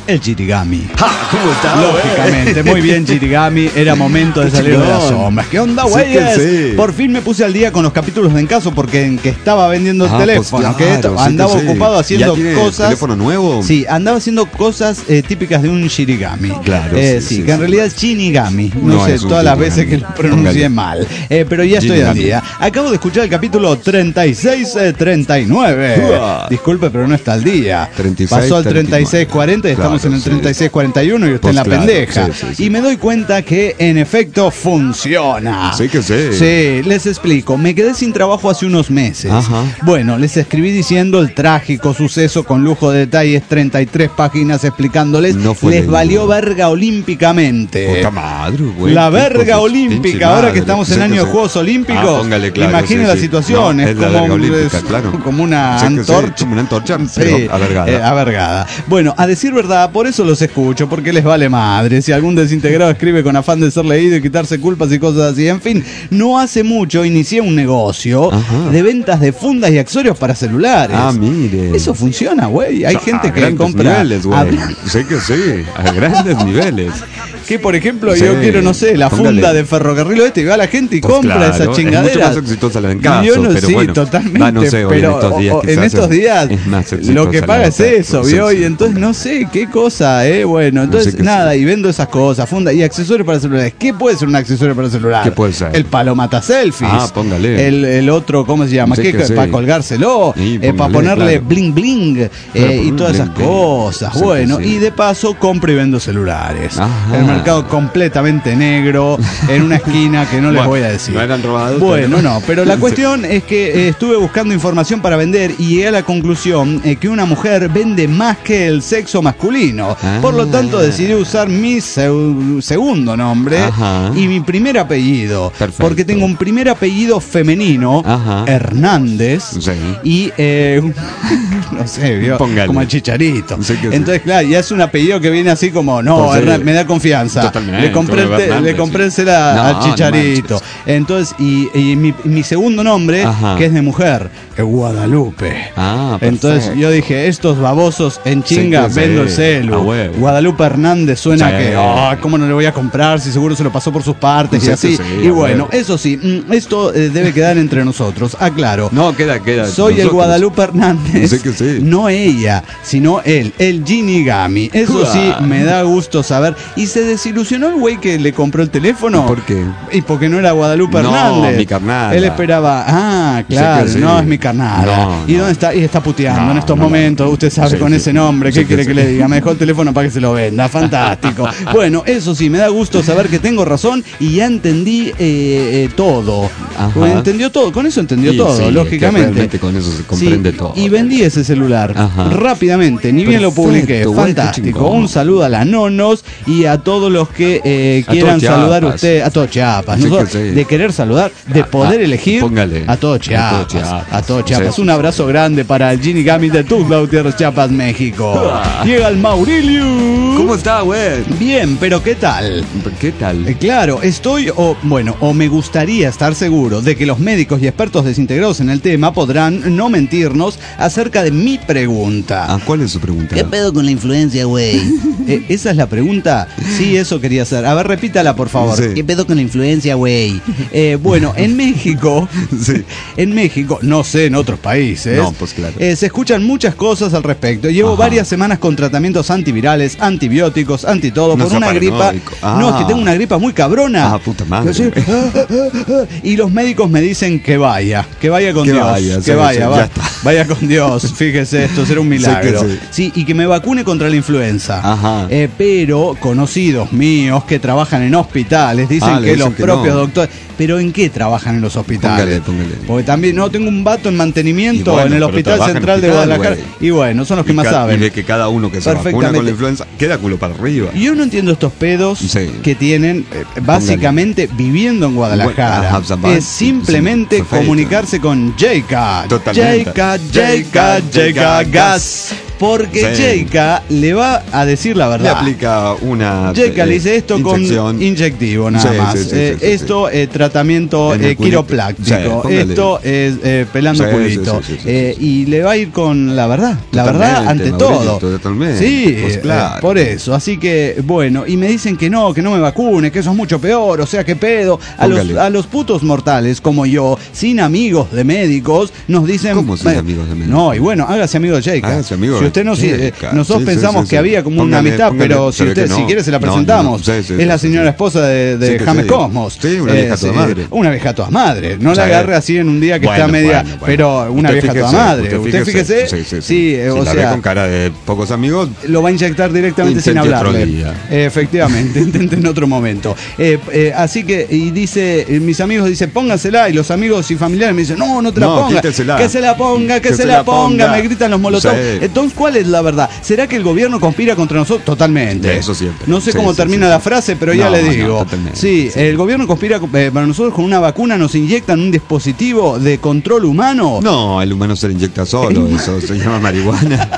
Speaker 7: el Jirigami.
Speaker 3: Ah, ¿cómo está?
Speaker 7: Lógicamente, muy bien, Jirigami. Era momento de salir de las sombras. ¿Qué onda,
Speaker 3: Sí
Speaker 7: güeyes?
Speaker 3: que sí.
Speaker 7: Por fin me puse al día con los capítulos de Encaso porque en que estaba vendiendo el
Speaker 3: Ah,
Speaker 7: teléfono.
Speaker 3: pues
Speaker 7: que
Speaker 3: claro,
Speaker 7: esto,
Speaker 3: sí
Speaker 7: andaba
Speaker 3: que sí.
Speaker 7: ocupado haciendo
Speaker 3: ¿Ya tiene
Speaker 7: cosas.
Speaker 3: teléfono nuevo?
Speaker 7: Sí, andaba haciendo cosas eh, típicas de un Jirigami.
Speaker 3: Claro,
Speaker 7: Eh,
Speaker 3: sí,
Speaker 7: sí,
Speaker 3: sí,
Speaker 7: que en
Speaker 3: sí.
Speaker 7: realidad es Shinigami. No,
Speaker 3: No,
Speaker 7: sé,
Speaker 3: es un
Speaker 7: todas las
Speaker 3: Shinigami.
Speaker 7: veces que lo pronuncié
Speaker 3: Póngale.
Speaker 7: mal. Eh, pero ya estoy al
Speaker 3: Shinigami.
Speaker 7: día. Acabo de escuchar el capítulo treinta y seis treinta y nueve.
Speaker 3: Uah.
Speaker 7: Disculpe, pero no está al día.
Speaker 3: treinta y seis,
Speaker 7: Pasó al treinta y seis cuarenta y
Speaker 3: Claro,
Speaker 7: estamos en el
Speaker 3: sí.
Speaker 7: treinta y seis cuarenta y uno y usted
Speaker 3: Pues
Speaker 7: en la
Speaker 3: claro,
Speaker 7: pendeja.
Speaker 3: sí, sí, sí.
Speaker 7: Y me doy cuenta que en efecto funciona.
Speaker 3: Sí que sí.
Speaker 7: Sí, les explico. Me quedé sin trabajo hace unos meses.
Speaker 3: Ajá.
Speaker 7: Bueno, les escribí diciendo el trágico suceso con lujo de detalles, treinta y tres páginas explicándoles.
Speaker 3: No fue
Speaker 7: les
Speaker 3: leído.
Speaker 7: valió verga olímpicamente.
Speaker 3: Puta madre, güey.
Speaker 7: La
Speaker 3: Qué
Speaker 7: verga
Speaker 3: cosas,
Speaker 7: olímpica,
Speaker 3: pinche
Speaker 7: ahora
Speaker 3: madre.
Speaker 7: que estamos en
Speaker 3: Sí que
Speaker 7: año de
Speaker 3: sí.
Speaker 7: Juegos Olímpicos.
Speaker 3: Ah, póngale, claro,
Speaker 7: Imagine
Speaker 3: sí,
Speaker 7: la
Speaker 3: sí.
Speaker 7: situación,
Speaker 3: No,
Speaker 7: es,
Speaker 3: es la
Speaker 7: como,
Speaker 3: verga
Speaker 7: un-
Speaker 3: olímpica,
Speaker 7: es
Speaker 3: claro.
Speaker 7: como una
Speaker 3: Sí que sí,
Speaker 7: antorcha.
Speaker 3: como una antorcha,
Speaker 7: Sí,
Speaker 3: pero avergada.
Speaker 7: eh, avergada. Bueno, a decir verdad, por eso los escucho, porque les vale madre. Si algún desintegrado escribe con afán de ser leído y quitarse culpas y cosas así. En fin, no hace mucho inicié un negocio
Speaker 3: Ajá.
Speaker 7: de ventas de fundas y accesorios para celulares.
Speaker 3: Ah, mire.
Speaker 7: Eso funciona, güey. Hay
Speaker 3: A
Speaker 7: gente que
Speaker 3: grandes
Speaker 7: compra.
Speaker 3: niveles, güey.
Speaker 7: hab-
Speaker 3: Sé que sí, a grandes niveles.
Speaker 7: Que por ejemplo
Speaker 3: Sí,
Speaker 7: yo quiero, no sé, la
Speaker 3: póngale.
Speaker 7: funda de ferrocarril oeste y va la gente y
Speaker 3: Pues
Speaker 7: compra
Speaker 3: claro,
Speaker 7: esa
Speaker 3: es mucho
Speaker 7: chingadera.
Speaker 3: más exitosa la de Encaso,
Speaker 7: Yo no,
Speaker 3: pero
Speaker 7: sí,
Speaker 3: bueno.
Speaker 7: totalmente.
Speaker 3: Ah, no sé, hoy en
Speaker 7: pero
Speaker 3: estos días
Speaker 7: o- en
Speaker 3: quizás
Speaker 7: estos días
Speaker 3: es más exitosa
Speaker 7: lo que
Speaker 3: la
Speaker 7: paga es
Speaker 3: otra.
Speaker 7: eso,
Speaker 3: Sí,
Speaker 7: ¿vio?
Speaker 3: sí.
Speaker 7: Y entonces no sé qué cosa, ¿eh? Bueno, entonces
Speaker 3: sé qué
Speaker 7: nada,
Speaker 3: sí.
Speaker 7: y vendo esas cosas, funda y accesorios para celulares. ¿Qué puede ser un accesorio para celular?
Speaker 3: ¿Qué puede ser?
Speaker 7: El palo mata selfies.
Speaker 3: Ah, póngale.
Speaker 7: El, el otro, ¿cómo se llama?
Speaker 3: Sí
Speaker 7: ¿Qué?
Speaker 3: que sí.
Speaker 7: Para colgárselo,
Speaker 3: Sí,
Speaker 7: eh, para
Speaker 3: póngale,
Speaker 7: ponerle
Speaker 3: claro.
Speaker 7: bling bling eh,
Speaker 3: Claro,
Speaker 7: y todas
Speaker 3: bling,
Speaker 7: esas
Speaker 3: bling.
Speaker 7: cosas.
Speaker 3: Sí que
Speaker 7: Bueno,
Speaker 3: sí.
Speaker 7: y de paso compro y vendo celulares.
Speaker 3: Ajá.
Speaker 7: El mercado completamente negro, en una esquina que no les
Speaker 3: Bueno,
Speaker 7: voy a decir.
Speaker 3: no eran robados,
Speaker 7: Bueno,
Speaker 3: pero-
Speaker 7: no, pero la cuestión es que eh, estuve buscando información para vender y llegué a la conclusión eh, que una mujer vende más que el sexo masculino.
Speaker 3: Ah.
Speaker 7: Por lo tanto, decidí usar mi seu- segundo nombre
Speaker 3: Ajá.
Speaker 7: y mi primer apellido.
Speaker 3: Perfecto.
Speaker 7: Porque tengo un primer apellido femenino,
Speaker 3: Ajá.
Speaker 7: Hernández,
Speaker 3: Sí.
Speaker 7: y eh, no sé, ¿vio?
Speaker 3: Póngale.
Speaker 7: Como el Chicharito.
Speaker 3: Sí que sí.
Speaker 7: Entonces, claro, ya es un apellido que viene así como, no,
Speaker 3: Pues sí.
Speaker 7: Hernández, me da confianza.
Speaker 3: Totalmente,
Speaker 7: Le compré el, te-
Speaker 3: Hernández,
Speaker 7: le compré el
Speaker 3: sí.
Speaker 7: cela
Speaker 3: No,
Speaker 7: al
Speaker 3: no
Speaker 7: Chicharito.
Speaker 3: manches.
Speaker 7: Entonces, y, y mi, mi segundo nombre,
Speaker 3: Ajá.
Speaker 7: que es de mujer, es Guadalupe.
Speaker 3: Ah, perfecto.
Speaker 7: Entonces yo dije, estos babosos en chinga,
Speaker 3: Sí, que
Speaker 7: vendo
Speaker 3: sí.
Speaker 7: el celu.
Speaker 3: A huevo.
Speaker 7: Guadalupe Hernández suena
Speaker 3: Sí.
Speaker 7: que, ah, ¿cómo no le voy a comprar? Si seguro se lo pasó por sus partes
Speaker 3: Sí,
Speaker 7: y así.
Speaker 3: sí, sí,
Speaker 7: y
Speaker 3: a
Speaker 7: bueno,
Speaker 3: huevo.
Speaker 7: eso sí, mm, esto eh, debe quedar entre nosotros. Aclaro.
Speaker 3: No, queda, queda.
Speaker 7: Soy el
Speaker 3: nosotros.
Speaker 7: Guadalupe Hernández,
Speaker 3: Sí que sí.
Speaker 7: no ella, sino él, el Jinigami. Eso
Speaker 3: Uah.
Speaker 7: sí, me da gusto saber. ¿Y se desilusionó el güey que le compró el teléfono?
Speaker 3: ¿Por qué?
Speaker 7: Y porque no era Guadalupe
Speaker 3: No,
Speaker 7: Hernández.
Speaker 3: mi carnala.
Speaker 7: Él esperaba, ah,
Speaker 3: Sí
Speaker 7: claro,
Speaker 3: que sí.
Speaker 7: no es mi carnal.
Speaker 3: No,
Speaker 7: ¿Y
Speaker 3: no.
Speaker 7: dónde está? Y está puteando
Speaker 3: No,
Speaker 7: en estos
Speaker 3: no,
Speaker 7: momentos,
Speaker 3: no.
Speaker 7: usted sabe,
Speaker 3: Sí,
Speaker 7: con
Speaker 3: sí.
Speaker 7: ese nombre. ¿Qué
Speaker 3: Sí que
Speaker 7: quiere que
Speaker 3: sí.
Speaker 7: le diga? Me dejó el teléfono para que se lo venda. Fantástico. Bueno, eso sí, me da gusto saber que tengo razón y ya entendí eh, eh, todo.
Speaker 3: Ajá.
Speaker 7: Pues entendió todo, con eso entendió
Speaker 3: Sí,
Speaker 7: todo,
Speaker 3: sí, que
Speaker 7: lógicamente.
Speaker 3: realmente con eso se comprende todo.
Speaker 7: Y vendí ese celular
Speaker 3: Ajá.
Speaker 7: rápidamente, ni bien lo
Speaker 3: Perfecto,
Speaker 7: publiqué.
Speaker 3: güey, qué
Speaker 7: Fantástico.
Speaker 3: chingón.
Speaker 7: Un saludo a la Nonos y a todos los que eh,
Speaker 3: A
Speaker 7: quieran
Speaker 3: todo
Speaker 7: saludar a
Speaker 3: Chiapas.
Speaker 7: usted, a todo Chiapas.
Speaker 3: Sí que
Speaker 7: Nosotros,
Speaker 3: sí.
Speaker 7: de querer saludar, de
Speaker 3: Ah,
Speaker 7: poder
Speaker 3: ah,
Speaker 7: elegir
Speaker 3: póngale.
Speaker 7: a todo Chiapas.
Speaker 3: A todo Chiapas.
Speaker 7: A todo Chiapas.
Speaker 3: Sí.
Speaker 7: Un abrazo grande para el Jinigami de Tuxtla Gutiérrez, Chiapas, México.
Speaker 3: Ah.
Speaker 7: Llega el Maurilio.
Speaker 3: ¿Cómo está, güey?
Speaker 7: Bien, pero ¿qué tal?
Speaker 3: ¿Qué tal?
Speaker 7: Eh, Claro, estoy, o bueno, o me gustaría estar seguro de que los médicos y expertos desintegrados en el tema podrán no mentirnos acerca de mi pregunta.
Speaker 3: Ah, ¿cuál es su pregunta?
Speaker 6: ¿Qué pedo con la influencia, güey?
Speaker 7: Eh, ¿Esa es la pregunta? Sí, eso quería hacer. A ver, repítala, por favor.
Speaker 3: Sí.
Speaker 6: ¿Qué pedo con la influencia, güey?
Speaker 7: Eh, bueno, en México,
Speaker 3: Sí.
Speaker 7: en México, no sé, en otros países,
Speaker 3: No, pues claro.
Speaker 7: eh, se escuchan muchas cosas al respecto. Llevo
Speaker 3: Ajá.
Speaker 7: varias semanas con tratamientos antivirales, antibióticos, anti todo,
Speaker 3: No
Speaker 7: por
Speaker 3: sea
Speaker 7: una gripa.
Speaker 3: paranoico.
Speaker 7: No, es que
Speaker 3: Ah.
Speaker 7: tengo una gripa muy cabrona.
Speaker 3: Ah, puta madre.
Speaker 7: Así, ah, ah, ah, y los médicos me dicen que vaya, que vaya con
Speaker 3: Que
Speaker 7: Dios,
Speaker 3: vaya,
Speaker 7: que
Speaker 3: sí,
Speaker 7: vaya,
Speaker 3: sí,
Speaker 7: va-
Speaker 3: ya está.
Speaker 7: vaya con Dios. Fíjese, esto será un milagro.
Speaker 3: Sí que
Speaker 7: Sí, y que me vacune contra la influenza.
Speaker 3: Ajá.
Speaker 7: Eh, pero conocidos míos que trabajan en hospitales dicen
Speaker 3: Ah, le
Speaker 7: que
Speaker 3: dicen
Speaker 7: los
Speaker 3: que
Speaker 7: propios
Speaker 3: no.
Speaker 7: doctores. ¿Pero en qué trabajan en los hospitales?
Speaker 3: Póngale, póngale.
Speaker 7: Porque también, no, tengo un vato en mantenimiento
Speaker 3: Y bueno,
Speaker 7: en el
Speaker 3: pero
Speaker 7: Hospital
Speaker 3: trabaja en
Speaker 7: Central de
Speaker 3: hospital,
Speaker 7: Guadalajara.
Speaker 3: güey.
Speaker 7: Y bueno, son los que
Speaker 3: Y
Speaker 7: más
Speaker 3: ca-
Speaker 7: saben.
Speaker 3: Y de que cada uno que se vacuna con
Speaker 7: Perfectamente.
Speaker 3: la influenza queda culo para arriba.
Speaker 7: Y yo no entiendo estos pedos
Speaker 3: Sí.
Speaker 7: que tienen eh, básicamente viviendo en Guadalajara.
Speaker 3: Bueno, ajá,
Speaker 7: es simplemente
Speaker 3: sí, perfecto.
Speaker 7: comunicarse con J K.
Speaker 3: Totalmente.
Speaker 7: J K, J K, J K Gas. Porque
Speaker 3: Sí.
Speaker 7: Sheikha le va a decir la
Speaker 3: Le
Speaker 7: verdad.
Speaker 3: aplica una.
Speaker 7: Sheikha le
Speaker 3: eh,
Speaker 7: dice esto
Speaker 3: inyección.
Speaker 7: con inyectivo nada
Speaker 3: Sí,
Speaker 7: más.
Speaker 3: sí, sí,
Speaker 7: Eh,
Speaker 3: sí, sí,
Speaker 7: esto eh, tratamiento
Speaker 3: En el
Speaker 7: eh,
Speaker 3: culito.
Speaker 7: quiropráctico.
Speaker 3: Sí, póngale.
Speaker 7: Esto es eh, pelando
Speaker 3: Sí,
Speaker 7: culito.
Speaker 3: sí, sí, sí, sí,
Speaker 7: Eh,
Speaker 3: sí.
Speaker 7: Y le va a ir con la verdad. La verdad
Speaker 3: Totalmente,
Speaker 7: ante
Speaker 3: Mauricio,
Speaker 7: todo.
Speaker 3: totalmente.
Speaker 7: Sí,
Speaker 3: Pues
Speaker 7: eh,
Speaker 3: claro.
Speaker 7: por eso. Así que, bueno, y me dicen que no, que no me vacune, que eso es mucho peor. O sea, que pedo. A los,
Speaker 3: Póngale.
Speaker 7: a los putos mortales como yo, sin amigos de médicos, nos dicen.
Speaker 3: ¿Cómo sin
Speaker 7: eh,
Speaker 3: amigos de médicos?
Speaker 7: No, y bueno, hágase amigo de Sheikha.
Speaker 3: Hágase amigo
Speaker 7: Si
Speaker 3: de
Speaker 7: usted no, si, eh,
Speaker 3: Sheikha.
Speaker 7: nosotros
Speaker 3: Sí, sí,
Speaker 7: pensamos
Speaker 3: sí,
Speaker 7: que
Speaker 3: sí.
Speaker 7: había como una
Speaker 3: Póngale,
Speaker 7: amistad,
Speaker 3: póngale,
Speaker 7: pero si
Speaker 3: pero
Speaker 7: usted,
Speaker 3: que no.
Speaker 7: si quiere, se la
Speaker 3: No, no,
Speaker 7: presentamos.
Speaker 3: no. Sí, sí,
Speaker 7: es
Speaker 3: sí,
Speaker 7: la
Speaker 3: sí,
Speaker 7: señora
Speaker 3: sí.
Speaker 7: esposa de, de
Speaker 3: Sí, que
Speaker 7: James
Speaker 3: sí.
Speaker 7: Cosmos.
Speaker 3: Sí, una vieja toda madre.
Speaker 7: Una vieja toda madre. No la
Speaker 3: Sí.
Speaker 7: agarre así en un día que
Speaker 3: Bueno,
Speaker 7: está media.
Speaker 3: bueno, bueno.
Speaker 7: Pero una
Speaker 3: Usted
Speaker 7: vieja toda
Speaker 3: fíjese,
Speaker 7: madre. Usted fíjese.
Speaker 3: Sí, sí, sí.
Speaker 7: Sí, eh,
Speaker 3: Si
Speaker 7: o
Speaker 3: la ve
Speaker 7: sea.
Speaker 3: con cara de pocos amigos.
Speaker 7: Lo va a inyectar directamente sin
Speaker 3: Intente otro
Speaker 7: hablarle.
Speaker 3: día.
Speaker 7: Eh, efectivamente, intente en otro momento. Eh, eh, así que, y dice, eh, mis amigos dicen, póngasela, y los amigos y familiares me dicen, no, no te la
Speaker 3: No,
Speaker 7: ponga.
Speaker 3: quítesela.
Speaker 7: Que se la ponga, que,
Speaker 3: Que
Speaker 7: se,
Speaker 3: se
Speaker 7: la
Speaker 3: la
Speaker 7: ponga.
Speaker 3: ponga.
Speaker 7: Me gritan los molotov.
Speaker 3: Sí.
Speaker 7: Entonces, ¿cuál es la verdad? ¿Será que el gobierno conspira contra nosotros? Totalmente.
Speaker 3: Eso siempre.
Speaker 7: No sé
Speaker 3: Sí,
Speaker 7: cómo
Speaker 3: sí,
Speaker 7: termina
Speaker 3: sí,
Speaker 7: la
Speaker 3: sí.
Speaker 7: frase, pero ya
Speaker 3: No,
Speaker 7: le
Speaker 3: no,
Speaker 7: digo.
Speaker 3: totalmente.
Speaker 7: Sí,
Speaker 3: Sí.
Speaker 7: el gobierno conspira eh, para nosotros con una vacuna, nos inyectan un dispositivo de control humano.
Speaker 3: No, el humano se le inyecta solo, eso se llama marihuana.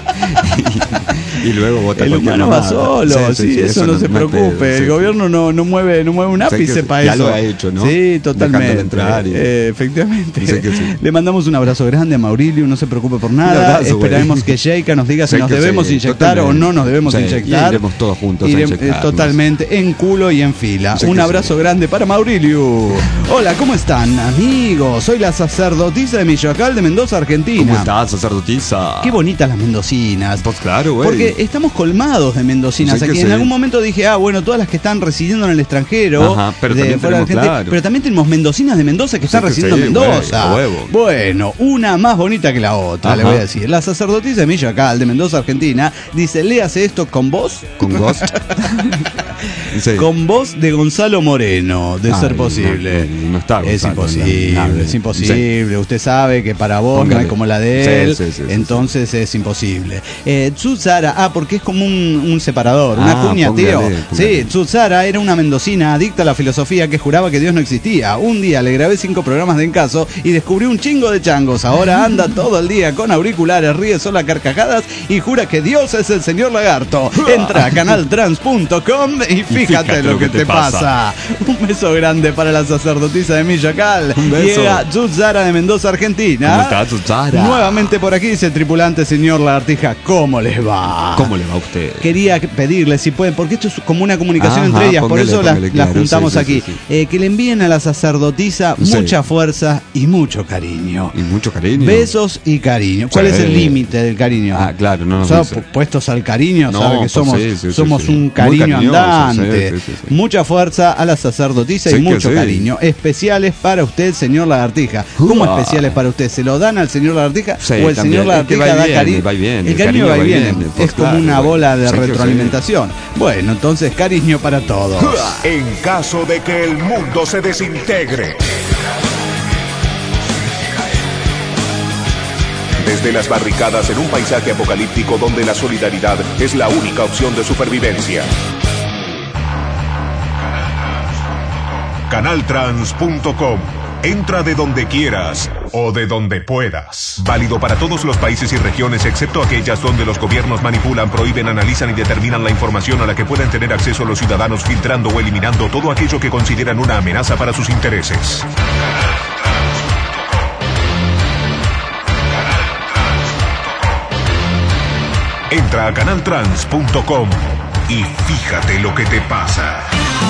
Speaker 3: y, y luego bota
Speaker 7: El
Speaker 3: cualquier
Speaker 7: humano va
Speaker 3: mamada.
Speaker 7: solo, sí, eso, no se
Speaker 3: es
Speaker 7: preocupe.
Speaker 3: pedo,
Speaker 7: el
Speaker 3: sí.
Speaker 7: gobierno no, no mueve no mueve un
Speaker 3: Sé
Speaker 7: ápice
Speaker 3: que
Speaker 7: para
Speaker 3: ya
Speaker 7: eso.
Speaker 3: lo ha hecho, ¿no?
Speaker 7: Sí, totalmente.
Speaker 3: Dejándolo entrar y-
Speaker 7: Eh, efectivamente.
Speaker 3: Sé que sí.
Speaker 7: Le mandamos un abrazo grande a Maurilio, no se preocupe por
Speaker 3: Un
Speaker 7: nada.
Speaker 3: abrazo, güey.
Speaker 7: Esperaremos que Sheikha nos diga si
Speaker 3: Sé
Speaker 7: nos
Speaker 3: que
Speaker 7: debemos
Speaker 3: sí,
Speaker 7: inyectar
Speaker 3: totalmente.
Speaker 7: o no nos debemos
Speaker 3: Sí,
Speaker 7: inyectar.
Speaker 3: y iremos todos juntos a
Speaker 7: Irem-
Speaker 3: inyectarnos.
Speaker 7: eh, Totalmente, en culo y en fila.
Speaker 3: Sé
Speaker 7: Un
Speaker 3: que
Speaker 7: abrazo
Speaker 3: sí.
Speaker 7: grande para Maurilio. Hola, ¿cómo están, amigos? Soy la sacerdotisa de Michoacán de Mendoza, Argentina.
Speaker 3: ¿Cómo estás, sacerdotisa?
Speaker 7: Qué bonitas las mendocinas.
Speaker 3: Pues claro, güey.
Speaker 7: Porque estamos colmados de mendocinas
Speaker 3: Sí que
Speaker 7: aquí.
Speaker 3: sí.
Speaker 7: En algún momento dije, ah, bueno, todas las que están residiendo en el extranjero,
Speaker 3: Ajá, pero
Speaker 7: de
Speaker 3: también
Speaker 7: fuera de
Speaker 3: tenemos,
Speaker 7: Argentina,
Speaker 3: claro.
Speaker 7: pero también tenemos mendocinas de Mendoza que están
Speaker 3: que
Speaker 7: residiendo
Speaker 3: sí,
Speaker 7: en Mendoza.
Speaker 3: güey, a huevo.
Speaker 7: Bueno, una más bonita que la otra,
Speaker 3: Ajá.
Speaker 7: le voy a decir. La sacerdotisa de Michoacán, de Mendoza, Argentina, dice, léase esto con voz.
Speaker 3: ¿Con Ghost? Sí.
Speaker 7: Con voz de Gonzalo Moreno, de
Speaker 3: Ay,
Speaker 7: ser posible.
Speaker 3: no, no, no está
Speaker 7: es
Speaker 3: Gonzalo,
Speaker 7: imposible,
Speaker 3: no, no,
Speaker 7: es imposible. Usted sabe que para vos no
Speaker 3: Póngale.
Speaker 7: hay como la de
Speaker 3: Sí,
Speaker 7: él,
Speaker 3: sí, sí, sí,
Speaker 7: entonces es imposible. Eh, Tsutsara, ah, porque es como un, un separador, una
Speaker 3: Ah,
Speaker 7: cuña,
Speaker 3: póngale,
Speaker 7: tío.
Speaker 3: póngale.
Speaker 7: Sí, Tsutsara era una mendocina adicta a la filosofía que juraba que Dios no existía. Un día le grabé cinco programas de Encaso y descubrí un chingo de changos. Ahora anda todo el día con auriculares, ríe solo a carcajadas y jura que Dios es el señor lagarto. Entra a canal trans punto com y fíjate, lo que, te pasa. Un beso grande para la sacerdotisa de Michoacán.
Speaker 3: Un beso.
Speaker 7: Llega Tsutsara de Mendoza, Argentina.
Speaker 3: ¿Cómo está, Tsutsara?
Speaker 7: Nuevamente por aquí dice el tripulante señor Lagartija, ¿cómo les va?
Speaker 3: ¿Cómo le va a usted?
Speaker 7: Quería pedirle si pueden, porque esto es como una comunicación
Speaker 3: Ajá,
Speaker 7: entre ellas, por
Speaker 3: póngale,
Speaker 7: eso las,
Speaker 3: póngale,
Speaker 7: las
Speaker 3: claro,
Speaker 7: juntamos
Speaker 3: sí, sí,
Speaker 7: aquí.
Speaker 3: sí, sí.
Speaker 7: Eh, que le envíen a la sacerdotisa
Speaker 3: Sí.
Speaker 7: mucha fuerza y mucho cariño.
Speaker 3: Y mucho cariño.
Speaker 7: Besos y cariño. ¿Cuál
Speaker 3: Sí.
Speaker 7: es el límite del cariño?
Speaker 3: Ah, claro, no nos
Speaker 7: O sea,
Speaker 3: dice.
Speaker 7: pu- puestos al cariño,
Speaker 3: No,
Speaker 7: sabe que
Speaker 3: pues
Speaker 7: somos,
Speaker 3: sí, sí, sí,
Speaker 7: somos
Speaker 3: sí.
Speaker 7: un
Speaker 3: Muy
Speaker 7: cariño
Speaker 3: cariñosos,
Speaker 7: andante.
Speaker 3: sí, sí, sí, sí.
Speaker 7: Mucha fuerza a la sacerdotisa
Speaker 3: Sí
Speaker 7: y
Speaker 3: que
Speaker 7: mucho
Speaker 3: sí.
Speaker 7: cariño. Especiales para usted, señor Lagartija. ¿Cómo
Speaker 3: Uah.
Speaker 7: especiales para usted? ¿Se lo dan al señor Lagartija?
Speaker 3: Sí,
Speaker 7: ¿O el
Speaker 3: también.
Speaker 7: señor
Speaker 3: Es que
Speaker 7: Lagartija
Speaker 3: va y
Speaker 7: da
Speaker 3: viene,
Speaker 7: cariño?
Speaker 3: va y viene,
Speaker 7: El
Speaker 3: el
Speaker 7: cariño
Speaker 3: cariño
Speaker 7: va y
Speaker 3: va y
Speaker 7: viene.
Speaker 3: viene,
Speaker 7: Es
Speaker 3: pues
Speaker 7: como
Speaker 3: claro,
Speaker 7: una
Speaker 3: güey.
Speaker 7: bola de
Speaker 3: Sí que sí.
Speaker 7: retroalimentación. Bueno, entonces cariño para todos.
Speaker 1: En caso de que el mundo se desintegre. Desde las barricadas en un paisaje apocalíptico donde la solidaridad es la única opción de supervivencia. canaltrans punto com. Entra de donde quieras o de donde puedas. Válido para todos los países y regiones excepto aquellas donde los gobiernos manipulan, prohíben, analizan y determinan la información a la que pueden tener acceso los ciudadanos, filtrando o eliminando todo aquello que consideran una amenaza para sus intereses. Entra a canaltrans punto com y fíjate lo que te pasa.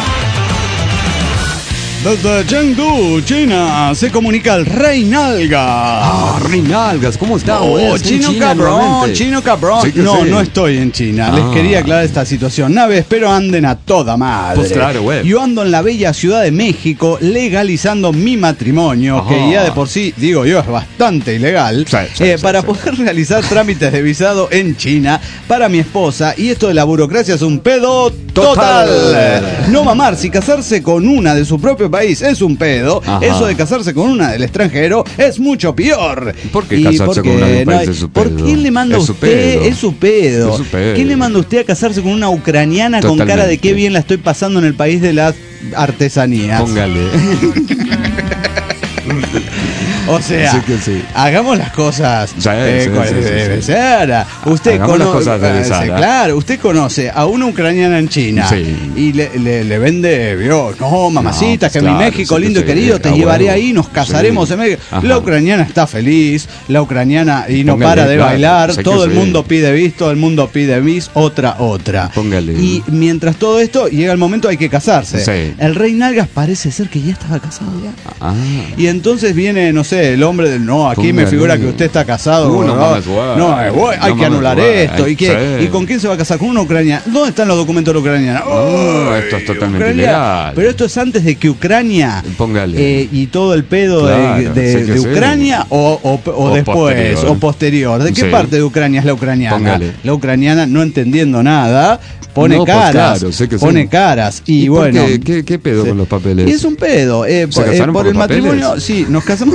Speaker 7: Desde Chengdu, China, se comunica el Rey Nalga.
Speaker 3: Ah, Reinalgas, ¿cómo está?
Speaker 7: Oh,
Speaker 3: güey? Está en
Speaker 7: chino
Speaker 3: China
Speaker 7: cabrón,
Speaker 3: nuevamente.
Speaker 7: chino cabrón.
Speaker 3: Sí que
Speaker 7: no,
Speaker 3: sí.
Speaker 7: no estoy en China. Les
Speaker 3: Ah.
Speaker 7: quería aclarar esta situación. Naves, pero anden a toda madre.
Speaker 3: Pues claro, güey.
Speaker 7: Yo ando en la bella Ciudad de México legalizando mi matrimonio,
Speaker 3: Ajá.
Speaker 7: que ya de por sí, digo yo, es bastante ilegal,
Speaker 3: Sí, sí,
Speaker 7: eh,
Speaker 3: sí,
Speaker 7: para
Speaker 3: sí.
Speaker 7: poder realizar trámites de visado en China para mi esposa. Y esto de la burocracia es un pedo total.
Speaker 3: Total.
Speaker 7: No mamar, si casarse con una de su propio país es un pedo,
Speaker 3: Ajá.
Speaker 7: eso de casarse con una del extranjero es mucho peor.
Speaker 3: ¿Por qué
Speaker 7: Y
Speaker 3: casarse
Speaker 7: porque
Speaker 3: con una de un
Speaker 7: no
Speaker 3: país
Speaker 7: hay-
Speaker 3: es su
Speaker 7: ¿Por
Speaker 3: pedo?
Speaker 7: quién le manda a
Speaker 3: Es su
Speaker 7: usted?
Speaker 3: pedo.
Speaker 7: Es su pedo.
Speaker 3: Es su pedo.
Speaker 7: ¿Quién le manda a usted a casarse con una ucraniana con cara de qué
Speaker 3: Totalmente.
Speaker 7: bien la estoy pasando en el país de las artesanías?
Speaker 3: Póngale.
Speaker 7: O sea,
Speaker 3: Sí que sí.
Speaker 7: hagamos las cosas
Speaker 3: Sí,
Speaker 7: eh,
Speaker 3: sí,
Speaker 7: con-
Speaker 3: sí, sí,
Speaker 7: de
Speaker 3: sí.
Speaker 7: Sara. Usted
Speaker 3: Hagamos las
Speaker 7: cono-
Speaker 3: cosas de
Speaker 7: eh,
Speaker 3: Sara.
Speaker 7: sí, claro, usted conoce a una ucraniana en China
Speaker 3: Sí.
Speaker 7: y le, le- le vende, vio, no, mamacita,
Speaker 3: No, pues
Speaker 7: que
Speaker 3: claro,
Speaker 7: mi México
Speaker 3: sí que
Speaker 7: lindo y
Speaker 3: sí,
Speaker 7: querido, te
Speaker 3: a
Speaker 7: llevaré
Speaker 3: huevo.
Speaker 7: ahí, nos casaremos
Speaker 3: Sí.
Speaker 7: en México.
Speaker 3: Ajá.
Speaker 7: La ucraniana está feliz, la ucraniana y no
Speaker 3: Póngale,
Speaker 7: para de
Speaker 3: claro,
Speaker 7: bailar,
Speaker 3: sé que
Speaker 7: todo el
Speaker 3: sí.
Speaker 7: mundo pide bis, todo el mundo pide bis, otra, otra.
Speaker 3: Póngale.
Speaker 7: Y mientras todo esto llega el momento hay que casarse.
Speaker 3: Sí.
Speaker 7: El rey Nalgas parece ser que ya estaba casado ya.
Speaker 3: Ah.
Speaker 7: Y entonces viene, no sé, el hombre del no, aquí me
Speaker 3: Póngale.
Speaker 7: figura que usted está casado.
Speaker 3: Uh, no
Speaker 7: ¿no?
Speaker 3: mames, güey.
Speaker 7: No, eh, güey, hay
Speaker 3: No
Speaker 7: que
Speaker 3: mames,
Speaker 7: anular
Speaker 3: güey.
Speaker 7: esto. ¿Y, qué?
Speaker 3: Sí.
Speaker 7: ¿Y con quién se va a casar? Con una ucraniana. ¿Dónde están los documentos de la ucraniana?
Speaker 3: No,
Speaker 7: Ay,
Speaker 3: esto es totalmente
Speaker 7: Ucrania.
Speaker 3: ilegal.
Speaker 7: Pero esto es antes de que Ucrania
Speaker 3: Póngale.
Speaker 7: eh, y todo el pedo de-
Speaker 3: Claro,
Speaker 7: de,
Speaker 3: sí que
Speaker 7: de
Speaker 3: sí.
Speaker 7: Ucrania o, o- o
Speaker 3: O
Speaker 7: después
Speaker 3: posterior.
Speaker 7: o posterior. ¿De qué
Speaker 3: Sí.
Speaker 7: parte de Ucrania es la ucraniana?
Speaker 3: Póngale.
Speaker 7: La ucraniana, no entendiendo nada, pone
Speaker 3: No, pues
Speaker 7: caras.
Speaker 3: claro, sé que sí.
Speaker 7: pone caras. Y,
Speaker 3: ¿Y por
Speaker 7: bueno.
Speaker 3: qué? ¿Qué- qué pedo con los papeles?
Speaker 7: Y es un pedo. eh,
Speaker 3: ¿Se
Speaker 7: por, eh,
Speaker 3: casaron
Speaker 7: por
Speaker 3: por
Speaker 7: el
Speaker 3: los papeles?
Speaker 7: matrimonio, sí, nos casamos.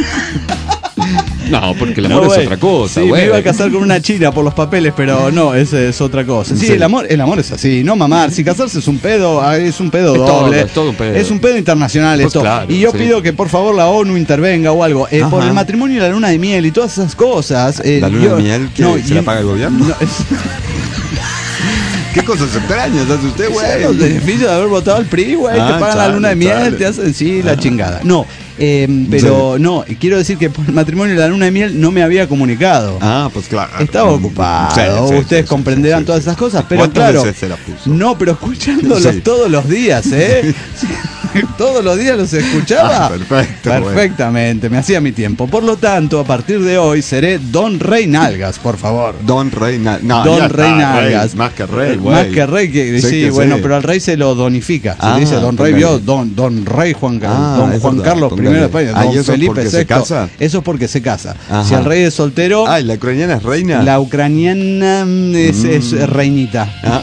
Speaker 3: No, porque el
Speaker 7: No,
Speaker 3: amor es
Speaker 7: güey.
Speaker 3: otra cosa,
Speaker 7: Sí,
Speaker 3: güey.
Speaker 7: me iba a casar con una china por los papeles, pero no, esa es otra cosa. Sí,
Speaker 3: Sí.
Speaker 7: el amor, el amor es así, no mamar. Si casarse es un pedo, ah, es un pedo
Speaker 3: Es todo,
Speaker 7: doble.
Speaker 3: es todo un pedo.
Speaker 7: Es un pedo internacional
Speaker 3: Pues
Speaker 7: esto.
Speaker 3: claro,
Speaker 7: y yo
Speaker 3: sí.
Speaker 7: pido que por favor la ONU intervenga o algo. Eh, por
Speaker 3: Ajá.
Speaker 7: el matrimonio y la luna de miel y todas esas cosas. eh,
Speaker 3: ¿La luna
Speaker 7: yo-
Speaker 3: de miel que
Speaker 7: no,
Speaker 3: se
Speaker 7: y-
Speaker 3: la paga el gobierno?
Speaker 7: no, es-
Speaker 3: ¿Qué cosas extrañas hace usted,
Speaker 7: Son los beneficios de haber votado al P R I, güey.
Speaker 3: Ah,
Speaker 7: te pagan la
Speaker 3: chale,
Speaker 7: luna de miel,
Speaker 3: chale.
Speaker 7: te hacen, sí, la chingada. No, eh, pero no, quiero decir que por el matrimonio y la luna de miel no me había comunicado.
Speaker 3: Ah, pues claro.
Speaker 7: Estaba ocupado,
Speaker 3: Sí, sí,
Speaker 7: ustedes
Speaker 3: sí,
Speaker 7: comprenderán
Speaker 3: sí, sí,
Speaker 7: todas
Speaker 3: sí.
Speaker 7: esas cosas, pero
Speaker 3: ¿Cuántas
Speaker 7: claro,
Speaker 3: veces se la puso?
Speaker 7: no, pero escuchándolos
Speaker 3: Sí.
Speaker 7: todos los días, ¿eh? Todos los días los escuchaba.
Speaker 3: Ah, perfecto,
Speaker 7: Perfectamente, me hacía mi tiempo. Por lo tanto, a partir de hoy seré Don Rey Nalgas, por favor.
Speaker 3: Don Rey Nalgas. No,
Speaker 7: Don
Speaker 3: ya
Speaker 7: Rey
Speaker 3: está,
Speaker 7: Nalgas.
Speaker 3: rey, más que rey, güey.
Speaker 7: Más que rey, que
Speaker 3: Sé
Speaker 7: sí,
Speaker 3: que
Speaker 7: bueno,
Speaker 3: sí.
Speaker 7: pero al rey se lo donifica. Se
Speaker 3: Ah,
Speaker 7: dice Don Rey,
Speaker 3: póngale.
Speaker 7: vio, Don, Don Rey Juan,
Speaker 3: Ah,
Speaker 7: Don
Speaker 3: es
Speaker 7: Juan
Speaker 3: verdad,
Speaker 7: Carlos
Speaker 3: póngale.
Speaker 7: primero de España,
Speaker 3: Ah, ¿y
Speaker 7: Don
Speaker 3: eso es
Speaker 7: Felipe
Speaker 3: porque se
Speaker 7: sexto.
Speaker 3: casa?
Speaker 7: Eso es porque se casa.
Speaker 3: Ajá.
Speaker 7: Si el rey es soltero,
Speaker 3: Ay, ¿la ucraniana es reina?
Speaker 7: la ucraniana mm, es, es reinita.
Speaker 3: Ah.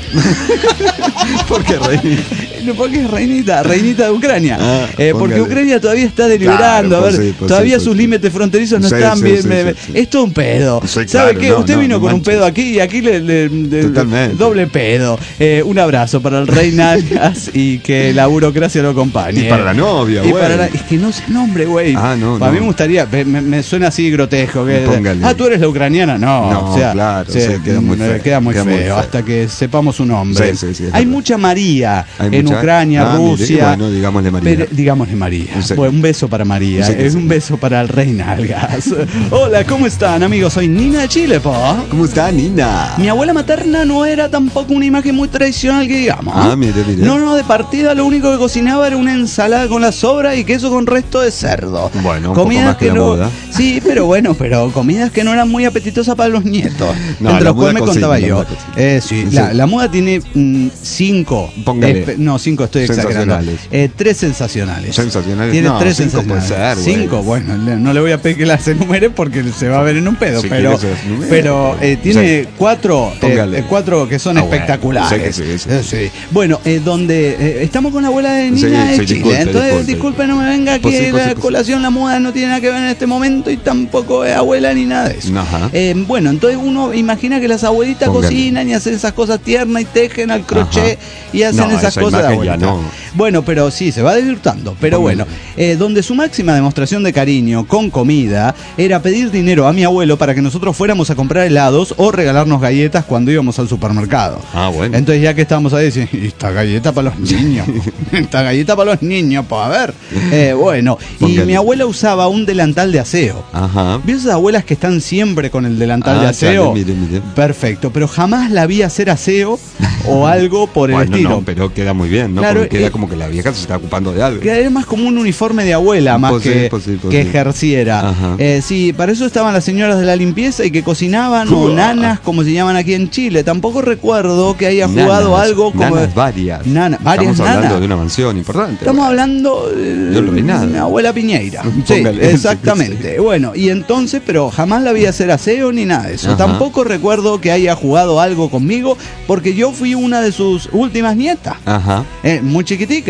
Speaker 3: ¿Por qué reina?
Speaker 7: No, porque es reinita, reinita de Ucrania.
Speaker 3: Ah,
Speaker 7: Eh, porque
Speaker 3: póngale.
Speaker 7: Ucrania todavía está deliberando,
Speaker 3: Claro,
Speaker 7: a ver,
Speaker 3: pues sí, pues
Speaker 7: todavía
Speaker 3: sí,
Speaker 7: sus
Speaker 3: pues sí.
Speaker 7: límites fronterizos no
Speaker 3: Sí,
Speaker 7: están
Speaker 3: sí,
Speaker 7: bien.
Speaker 3: sí,
Speaker 7: me- me-
Speaker 3: sí, sí.
Speaker 7: Es todo un pedo.
Speaker 3: Sí,
Speaker 7: ¿Sabe
Speaker 3: claro,
Speaker 7: qué?
Speaker 3: no,
Speaker 7: Usted
Speaker 3: no,
Speaker 7: vino
Speaker 3: no
Speaker 7: con un
Speaker 3: manches.
Speaker 7: pedo aquí y aquí le, le- le-
Speaker 3: Totalmente.
Speaker 7: doble pedo. Eh, un abrazo para el rey Nalgas y que la burocracia lo acompañe.
Speaker 3: Y para la novia,
Speaker 7: Y
Speaker 3: güey.
Speaker 7: para la- Es que no sé el nombre, güey.
Speaker 3: Ah, no,
Speaker 7: A mí
Speaker 3: no.
Speaker 7: me gustaría, me, me- me suena así grotesco. Que,
Speaker 3: Póngale.
Speaker 7: ah, tú eres la ucraniana. No,
Speaker 3: No,
Speaker 7: o sea,
Speaker 3: claro,
Speaker 7: se-
Speaker 3: sí, queda muy
Speaker 7: me-
Speaker 3: feo,
Speaker 7: queda muy
Speaker 3: queda
Speaker 7: feo,
Speaker 3: muy feo.
Speaker 7: hasta que sepamos su nombre.
Speaker 3: Sí, sí, sí, es
Speaker 7: Hay
Speaker 3: verdad.
Speaker 7: mucha María
Speaker 3: Hay
Speaker 7: en
Speaker 3: mucha-
Speaker 7: Ucrania,
Speaker 3: Ah, mire,
Speaker 7: Rusia.
Speaker 3: bueno, digámosle María.
Speaker 7: Pero- digámosle María.
Speaker 3: Sí.
Speaker 7: Bueno, un beso para María.
Speaker 3: Sí que
Speaker 7: es
Speaker 3: sí.
Speaker 7: un beso para el rey Nalgas. Hola, ¿cómo están, amigos? Soy Nina de Chile, po.
Speaker 3: ¿Cómo está, Nina?
Speaker 7: Mi abuela materna no era tampoco una imagen muy tradicional que digamos.
Speaker 3: Ah, mire, mire.
Speaker 7: No, no, de partida lo único que cocinaba era una ensalada con la sobra y queso con resto de cerdo.
Speaker 3: Bueno, un poco más que la
Speaker 7: no,
Speaker 3: moda.
Speaker 7: Sí, pero bueno, pero comidas que no eran muy apetitosas para los nietos.
Speaker 3: No,
Speaker 7: entre
Speaker 3: la
Speaker 7: los cuales
Speaker 3: moda
Speaker 7: me
Speaker 3: cocina,
Speaker 7: contaba
Speaker 3: la
Speaker 7: yo.
Speaker 3: moda cocina.
Speaker 7: Eh, sí,
Speaker 3: Sí.
Speaker 7: La, la moda tiene mm, cinco.
Speaker 3: Póngale.
Speaker 7: espe- no, cinco estoy exagerando.
Speaker 3: Sensacionales.
Speaker 7: Eh, tres sensacionales.
Speaker 3: Sensacionales.
Speaker 7: Tiene
Speaker 3: No,
Speaker 7: tres
Speaker 3: cinco puede
Speaker 7: sensacionales.
Speaker 3: ser, güey.
Speaker 7: Cinco, bueno, le- no le voy a pedir que las enumere porque se va a ver en un pedo,
Speaker 3: Si
Speaker 7: pero,
Speaker 3: quiere se enumera.
Speaker 7: pero eh, tiene
Speaker 3: Sí.
Speaker 7: cuatro, eh,
Speaker 3: Póngale.
Speaker 7: eh, cuatro que son
Speaker 3: Ah, bueno.
Speaker 7: espectaculares.
Speaker 3: Sí que sí, sí.
Speaker 7: Eh, sí. Bueno, eh, donde eh, estamos con la abuela de
Speaker 3: Sí,
Speaker 7: Nina de
Speaker 3: sí,
Speaker 7: Chile.
Speaker 3: disculpe,
Speaker 7: Entonces,
Speaker 3: disculpe.
Speaker 7: disculpe, no me venga aquí
Speaker 3: Pues sí, pues
Speaker 7: la
Speaker 3: sí, pues sí.
Speaker 7: colación, la moda no tiene nada que ver en este momento y tampoco es abuela ni nada de eso.
Speaker 3: Ajá.
Speaker 7: Eh, bueno, entonces uno imagina que las abuelitas
Speaker 3: Póngale.
Speaker 7: cocinan y hacen esas cosas tiernas y tejen al crochet
Speaker 3: Ajá.
Speaker 7: y hacen
Speaker 3: No,
Speaker 7: esas
Speaker 3: esa
Speaker 7: cosas de
Speaker 3: imagen ya
Speaker 7: abuelita.
Speaker 3: no.
Speaker 7: Bueno, pero sí, se va desvirtuando. Pero
Speaker 3: Póngale.
Speaker 7: bueno, eh, donde su máxima demostración de cariño con comida era pedir dinero a mi abuelo para que nosotros fuéramos a comprar helados o regalarnos galletas cuando íbamos al supermercado.
Speaker 3: Ah, bueno.
Speaker 7: Entonces ya que estábamos ahí, decían, "Y esta galleta para los niños, esta galleta para los niños, pues a ver. Eh, bueno, y
Speaker 3: Póngale.
Speaker 7: mi abuela usaba un delantal de aseo.
Speaker 3: Ajá.
Speaker 7: ¿Vio esas abuelas que están siempre con el delantal
Speaker 3: Ah,
Speaker 7: de aseo?
Speaker 3: chale, mire, mire.
Speaker 7: Perfecto, pero jamás la vi hacer aseo o algo por el
Speaker 3: Bueno,
Speaker 7: estilo.
Speaker 3: no, pero queda muy bien, ¿no?
Speaker 7: Claro,
Speaker 3: Porque queda
Speaker 7: eh,
Speaker 3: como que la vieja se está ocupando de algo.
Speaker 7: Que era más como un uniforme de abuela, más
Speaker 3: Pues sí,
Speaker 7: que,
Speaker 3: pues sí, pues
Speaker 7: que
Speaker 3: sí.
Speaker 7: ejerciera.
Speaker 3: Ajá.
Speaker 7: Eh, sí, para eso estaban las señoras de la limpieza y que cocinaban, o
Speaker 3: Uah.
Speaker 7: nanas, como se llaman aquí en Chile. Tampoco recuerdo que haya jugado
Speaker 3: Nanas,
Speaker 7: algo como...
Speaker 3: nanas varias.
Speaker 7: Nana- varias
Speaker 3: Estamos hablando
Speaker 7: nanas.
Speaker 3: de una mansión importante.
Speaker 7: Estamos
Speaker 3: güey.
Speaker 7: hablando de
Speaker 3: Yo no vi nada.
Speaker 7: una abuela Piñeira. Sí,
Speaker 3: Póngale.
Speaker 7: exactamente. Bueno, y entonces, pero jamás la vi hacer aseo ni nada de eso.
Speaker 3: Ajá.
Speaker 7: Tampoco recuerdo que haya jugado algo conmigo, porque yo fui una de sus últimas nietas.
Speaker 3: Ajá.
Speaker 7: Eh, muy chiquitica.
Speaker 3: Claro.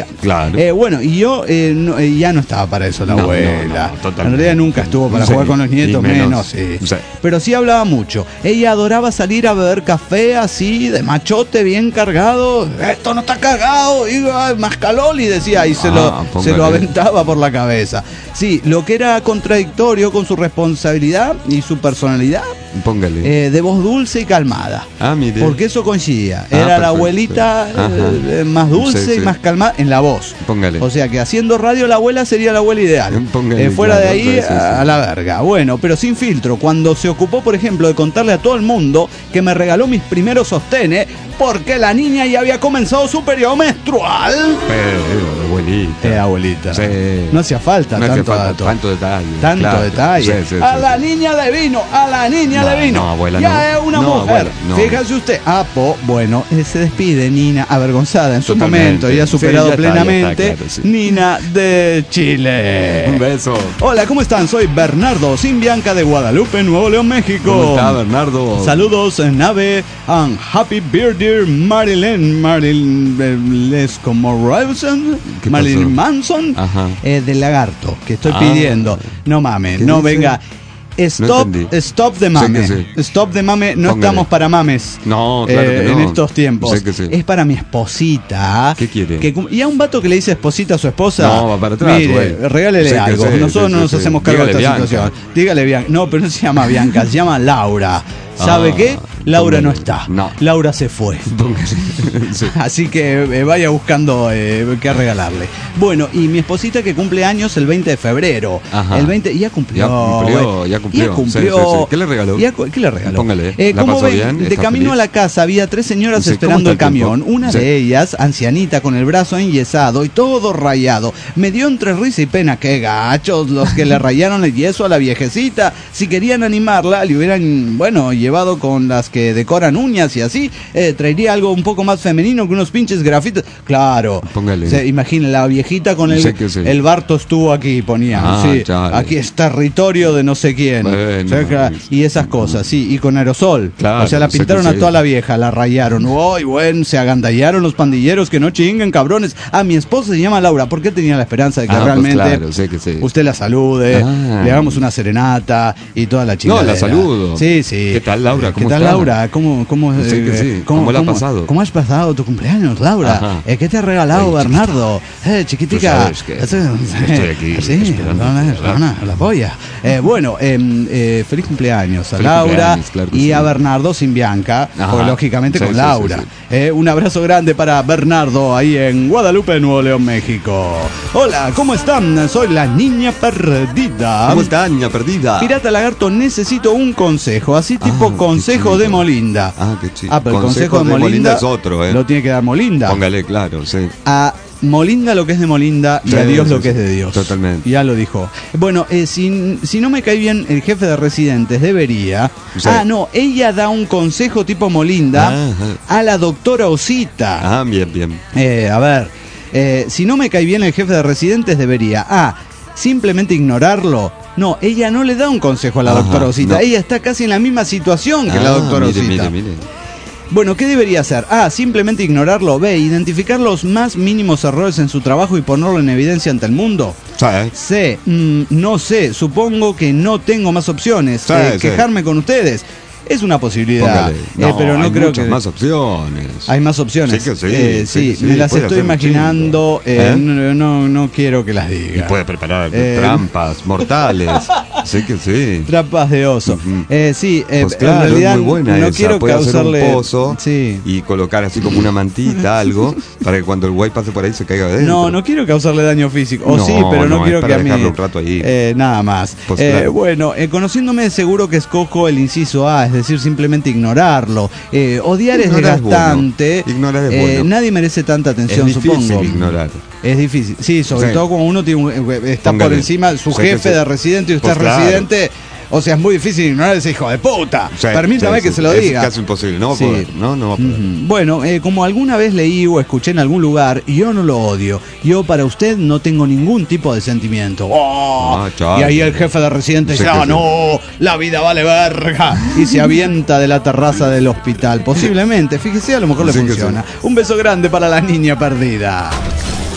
Speaker 3: Claro.
Speaker 7: Eh, bueno, y yo eh, no, eh, ya no estaba para eso la
Speaker 3: No,
Speaker 7: abuela.
Speaker 3: no, no, totalmente.
Speaker 7: En realidad nunca estuvo para
Speaker 3: Sí,
Speaker 7: jugar con los nietos,
Speaker 3: y
Speaker 7: menos,
Speaker 3: menos.
Speaker 7: sí.
Speaker 3: Sí.
Speaker 7: Pero sí hablaba mucho. Ella adoraba salir a beber café así, de machote, bien cargado. Esto no está cargado, iba más calor, y decía, y se,
Speaker 3: Ah,
Speaker 7: lo, se
Speaker 3: póngale.
Speaker 7: lo aventaba por la cabeza. Sí, lo que era contradictorio con su responsabilidad y su personalidad,
Speaker 3: Póngale.
Speaker 7: eh, de voz dulce y calmada.
Speaker 3: ah, mire.
Speaker 7: Porque eso coincidía.
Speaker 3: Ah,
Speaker 7: Era la
Speaker 3: perfecto.
Speaker 7: abuelita
Speaker 3: Ajá.
Speaker 7: eh, más dulce
Speaker 3: Sí,
Speaker 7: y
Speaker 3: sí.
Speaker 7: más calmada en la voz.
Speaker 3: Póngale.
Speaker 7: O sea que haciendo radio la abuela sería la abuela ideal.
Speaker 3: Póngale,
Speaker 7: Eh, fuera
Speaker 3: claro,
Speaker 7: de ahí
Speaker 3: sí, sí, sí.
Speaker 7: a, a la verga. Bueno, pero sin filtro. Cuando se ocupó, por ejemplo, de contarle a todo el mundo que me regaló mis primeros sostenes porque la niña ya había comenzado su periodo menstrual.
Speaker 3: Pero, abuelita.
Speaker 7: Eh, abuelita.
Speaker 3: Sí.
Speaker 7: No hacía falta
Speaker 3: No hacía
Speaker 7: tanto
Speaker 3: falta
Speaker 7: dato.
Speaker 3: tanto detalle.
Speaker 7: Tanto
Speaker 3: claro.
Speaker 7: detalle.
Speaker 3: Sí, sí,
Speaker 7: a
Speaker 3: sí,
Speaker 7: la
Speaker 3: sí.
Speaker 7: niña le vino, a la niña
Speaker 3: No,
Speaker 7: le vino.
Speaker 3: no, abuela,
Speaker 7: ya
Speaker 3: no.
Speaker 7: es una
Speaker 3: No,
Speaker 7: mujer.
Speaker 3: abuela, no.
Speaker 7: Fíjese usted. Ah, po, bueno, eh, se despide Nina, avergonzada en su
Speaker 3: Totalmente.
Speaker 7: momento, ya
Speaker 3: Sí,
Speaker 7: superado
Speaker 3: ya está, ya
Speaker 7: plenamente.
Speaker 3: está, claro, sí.
Speaker 7: Nina de Chile.
Speaker 3: Un beso.
Speaker 7: Hola, ¿cómo están? Soy Bernardo Simbianca de Guadalupe, Nuevo León, México.
Speaker 3: ¿Cómo está, Bernardo?
Speaker 7: Saludos, Nave, and happy birthday, Marilyn, Marilyn, eh, Les como Robinson,
Speaker 3: ¿Qué
Speaker 7: Marilyn
Speaker 3: pasó?
Speaker 7: Manson,
Speaker 3: Ajá.
Speaker 7: eh, del lagarto, que estoy
Speaker 3: Ah.
Speaker 7: pidiendo. No mames,
Speaker 3: ¿Qué
Speaker 7: no
Speaker 3: dice?
Speaker 7: venga. Stop,
Speaker 3: entendí.
Speaker 7: stop de mame.
Speaker 3: Sé que
Speaker 7: Stop de mame, no
Speaker 3: Póngale.
Speaker 7: estamos para mames.
Speaker 3: No, claro que no.
Speaker 7: En estos tiempos.
Speaker 3: Sé que sí.
Speaker 7: Es para mi esposita.
Speaker 3: ¿Qué quiere?
Speaker 7: Que, cum- y a un vato que le dice esposita a su esposa.
Speaker 3: No, va para atrás,
Speaker 7: Mire,
Speaker 3: güey.
Speaker 7: regálele
Speaker 3: Sé que
Speaker 7: algo.
Speaker 3: sí,
Speaker 7: Nosotros
Speaker 3: sí,
Speaker 7: no
Speaker 3: sí,
Speaker 7: nos
Speaker 3: sí.
Speaker 7: hacemos cargo de
Speaker 3: Dígale
Speaker 7: esta
Speaker 3: Bianca.
Speaker 7: situación. Dígale Bianca. No, pero no se llama Bianca, se llama Laura. ¿Sabe
Speaker 3: Ah,
Speaker 7: qué? Laura
Speaker 3: póngale.
Speaker 7: no está.
Speaker 3: No.
Speaker 7: Laura se fue.
Speaker 3: Póngale. Sí.
Speaker 7: Así que eh, vaya buscando eh, qué regalarle. Bueno, y mi esposita que cumple años el veinte de febrero.
Speaker 3: Ajá.
Speaker 7: El veinte, ya cumplió.
Speaker 3: Ya cumplió,
Speaker 7: güey.
Speaker 3: ya cumplió.
Speaker 7: Ya cumplió.
Speaker 3: Sí, sí, sí. ¿Qué le regaló?
Speaker 7: Ya cu- ¿Qué le regaló?
Speaker 3: Póngale.
Speaker 7: Eh,
Speaker 3: ¿La
Speaker 7: como
Speaker 3: pasó
Speaker 7: ven,
Speaker 3: bien?
Speaker 7: de
Speaker 3: ¿Está
Speaker 7: camino
Speaker 3: feliz?
Speaker 7: a la casa había tres señoras
Speaker 3: Sí, ¿cómo
Speaker 7: esperando el
Speaker 3: está el tiempo?
Speaker 7: camión. Una
Speaker 3: Sí.
Speaker 7: de ellas, ancianita, con el brazo enyesado y todo rayado. Me dio entre risa y pena. Qué gachos los que le rayaron el yeso a la viejecita. Si querían animarla, le hubieran, bueno, llevado con las que decoran uñas y así. Eh, traería algo un poco más femenino que unos pinches grafitos. Claro.
Speaker 3: Póngale.
Speaker 7: Se, imagina la viejita con el,
Speaker 3: Sé que sí.
Speaker 7: el Barto estuvo aquí, ponían.
Speaker 3: Ah,
Speaker 7: sí,
Speaker 3: chale.
Speaker 7: aquí es territorio de no sé quién.
Speaker 3: Bueno,
Speaker 7: O sea, que- y esas cosas, sí. Y con aerosol.
Speaker 3: Claro,
Speaker 7: o sea, la
Speaker 3: sé
Speaker 7: pintaron
Speaker 3: que
Speaker 7: a
Speaker 3: sí.
Speaker 7: toda la vieja, la rayaron. Uy, bueno, se agandallaron los pandilleros, que no chinguen, cabrones. Ah, mi esposa se llama Laura. ¿Por qué tenía la esperanza de que
Speaker 3: Ah, pues
Speaker 7: realmente
Speaker 3: claro, sé que sí.
Speaker 7: usted la salude,
Speaker 3: Ah.
Speaker 7: le hagamos una serenata y toda la chingada?
Speaker 3: No, la saludo.
Speaker 7: Sí, sí.
Speaker 3: ¿Qué tal, Laura?
Speaker 7: ¿Qué
Speaker 3: ¿Cómo
Speaker 7: tal,
Speaker 3: está?
Speaker 7: Laura? ¿Cómo, cómo,
Speaker 3: Sé que
Speaker 7: eh,
Speaker 3: sí. ¿Cómo la ha pasado?
Speaker 7: ¿Cómo has pasado tu cumpleaños, Laura?
Speaker 3: Ajá.
Speaker 7: Eh, ¿Qué te ha regalado
Speaker 3: Ay,
Speaker 7: Bernardo? Eh, chiquitica.
Speaker 3: Tú sabes que estoy aquí
Speaker 7: Sí,
Speaker 3: esperando,
Speaker 7: no, no,
Speaker 3: ¿verdad?
Speaker 7: no, no, la polla. Eh, bueno, em, eh, feliz cumpleaños a
Speaker 3: Feliz
Speaker 7: Laura
Speaker 3: cumpleaños, claro que
Speaker 7: y
Speaker 3: sí.
Speaker 7: a Bernardo sin Bianca,
Speaker 3: Ajá.
Speaker 7: porque lógicamente
Speaker 3: Sí,
Speaker 7: con
Speaker 3: sí,
Speaker 7: Laura.
Speaker 3: sí, sí.
Speaker 7: Eh, un abrazo grande para Bernardo ahí en Guadalupe, Nuevo León, México. Hola, ¿cómo están? Soy la niña perdida.
Speaker 3: ¿Cómo está, niña perdida?
Speaker 7: Pirata Lagarto, necesito un consejo, así tipo
Speaker 3: Ah,
Speaker 7: consejo
Speaker 3: qué
Speaker 7: de
Speaker 3: chido.
Speaker 7: Molinda.
Speaker 3: Ah, qué chido.
Speaker 7: Ah, pero el consejo,
Speaker 3: Consejo
Speaker 7: de
Speaker 3: de
Speaker 7: Molinda,
Speaker 3: Molinda es otro, ¿eh?
Speaker 7: lo tiene que dar Molinda.
Speaker 3: Póngale, claro, sí.
Speaker 7: A Molinda lo que es de Molinda y
Speaker 3: Sí,
Speaker 7: a Dios
Speaker 3: sí,
Speaker 7: lo que
Speaker 3: sí.
Speaker 7: es de Dios.
Speaker 3: Totalmente.
Speaker 7: Ya lo dijo. Bueno, eh, si, si no me cae bien el jefe de residentes, debería.
Speaker 3: Sí.
Speaker 7: Ah, no, ella da un consejo tipo Molinda
Speaker 3: Ajá.
Speaker 7: a la doctora Osita.
Speaker 3: Ah, bien, bien.
Speaker 7: Eh, a ver, eh, si no me cae bien el jefe de residentes, debería. Ah, simplemente ignorarlo. No, ella no le da un consejo a la
Speaker 3: Ajá,
Speaker 7: doctora Osita.
Speaker 3: no.
Speaker 7: Ella está casi en la misma situación que la
Speaker 3: Ah,
Speaker 7: doctora
Speaker 3: mire,
Speaker 7: Osita.
Speaker 3: mire, mire.
Speaker 7: Bueno, ¿qué debería hacer? A. Simplemente ignorarlo. B. Identificar los más mínimos errores en su trabajo y ponerlo en evidencia ante el mundo.
Speaker 3: Sí.
Speaker 7: C. mm, no sé. Supongo que no tengo más opciones.
Speaker 3: Sí,
Speaker 7: Eh,
Speaker 3: sí.
Speaker 7: quejarme con ustedes. Es una posibilidad.
Speaker 3: Póngale.
Speaker 7: Eh, pero no
Speaker 3: hay
Speaker 7: creo
Speaker 3: muchas
Speaker 7: que...
Speaker 3: más opciones.
Speaker 7: Hay más opciones.
Speaker 3: Sí que sí,
Speaker 7: Eh,
Speaker 3: sí
Speaker 7: sí,
Speaker 3: que sí,
Speaker 7: me las
Speaker 3: puede
Speaker 7: estoy
Speaker 3: hacer un
Speaker 7: imaginando.
Speaker 3: chingo.
Speaker 7: eh,
Speaker 3: ¿Eh?
Speaker 7: no, no, no quiero que las
Speaker 3: Y
Speaker 7: diga.
Speaker 3: puede preparar
Speaker 7: Eh,
Speaker 3: trampas mortales. Sí que sí.
Speaker 7: Trampas de oso.
Speaker 3: Ujú.
Speaker 7: Eh, sí, eh,
Speaker 3: Pues claro,
Speaker 7: en realidad
Speaker 3: es muy buena
Speaker 7: no
Speaker 3: esa.
Speaker 7: quiero
Speaker 3: Puede
Speaker 7: causarle...
Speaker 3: hacer un pozo
Speaker 7: Sí.
Speaker 3: y colocar así como una mantita, algo, para que cuando el güey pase por ahí se caiga adentro.
Speaker 7: No, no quiero causarle daño físico. O
Speaker 3: No,
Speaker 7: sí, pero no,
Speaker 3: no,
Speaker 7: quiero
Speaker 3: es
Speaker 7: que
Speaker 3: para
Speaker 7: a mí.
Speaker 3: dejarlo un rato ahí.
Speaker 7: Eh, nada más.
Speaker 3: Pues
Speaker 7: Eh,
Speaker 3: claro.
Speaker 7: Bueno, eh, conociéndome seguro que escojo el inciso A, es decir, simplemente ignorarlo. Eh, odiar
Speaker 3: Ignorar
Speaker 7: es
Speaker 3: es bueno.
Speaker 7: desgastante.
Speaker 3: Ignorar es
Speaker 7: Eh,
Speaker 3: bueno.
Speaker 7: Nadie merece tanta atención,
Speaker 3: Es difícil
Speaker 7: supongo.
Speaker 3: ignorar.
Speaker 7: Es difícil. Sí, sobre
Speaker 3: Sí.
Speaker 7: todo cuando uno tiene un- está
Speaker 3: Póngale.
Speaker 7: por encima su
Speaker 3: Sí que
Speaker 7: jefe
Speaker 3: sí.
Speaker 7: de residente y usted
Speaker 3: Pues
Speaker 7: es
Speaker 3: claro.
Speaker 7: residente. O sea, es muy difícil ignorar a ese hijo de puta.
Speaker 3: Sí,
Speaker 7: Permítame
Speaker 3: sí,
Speaker 7: que
Speaker 3: sí.
Speaker 7: se lo
Speaker 3: Es
Speaker 7: diga.
Speaker 3: casi imposible. No va a
Speaker 7: Sí.
Speaker 3: poder. No, no va a poder.
Speaker 7: Ujú. Bueno, eh, como alguna vez leí o escuché en algún lugar, yo no lo odio. Yo para usted no tengo ningún tipo de sentimiento. ¡Oh!
Speaker 3: Ah, chale.
Speaker 7: Y ahí el jefe de residente
Speaker 3: Sí
Speaker 7: dice,
Speaker 3: que
Speaker 7: ah,
Speaker 3: sí.
Speaker 7: no, la vida vale verga. Y se avienta de la terraza del hospital. Posiblemente, fíjese, a lo mejor le
Speaker 3: Sí que
Speaker 7: funciona. Un beso grande para la niña perdida.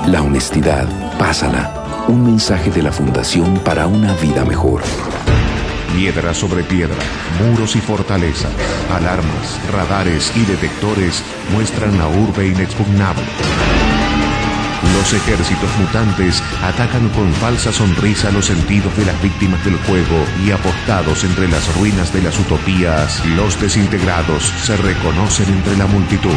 Speaker 9: La honestidad, pásala. Un mensaje de la Fundación para una vida mejor.
Speaker 5: Piedra sobre piedra, muros y fortalezas, alarmas, radares y detectores muestran la urbe inexpugnable. Los ejércitos mutantes atacan con falsa sonrisa los sentidos de las víctimas del juego y apostados entre las ruinas de las utopías, los desintegrados se reconocen entre la multitud.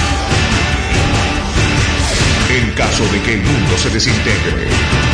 Speaker 5: En caso de que el mundo se desintegre.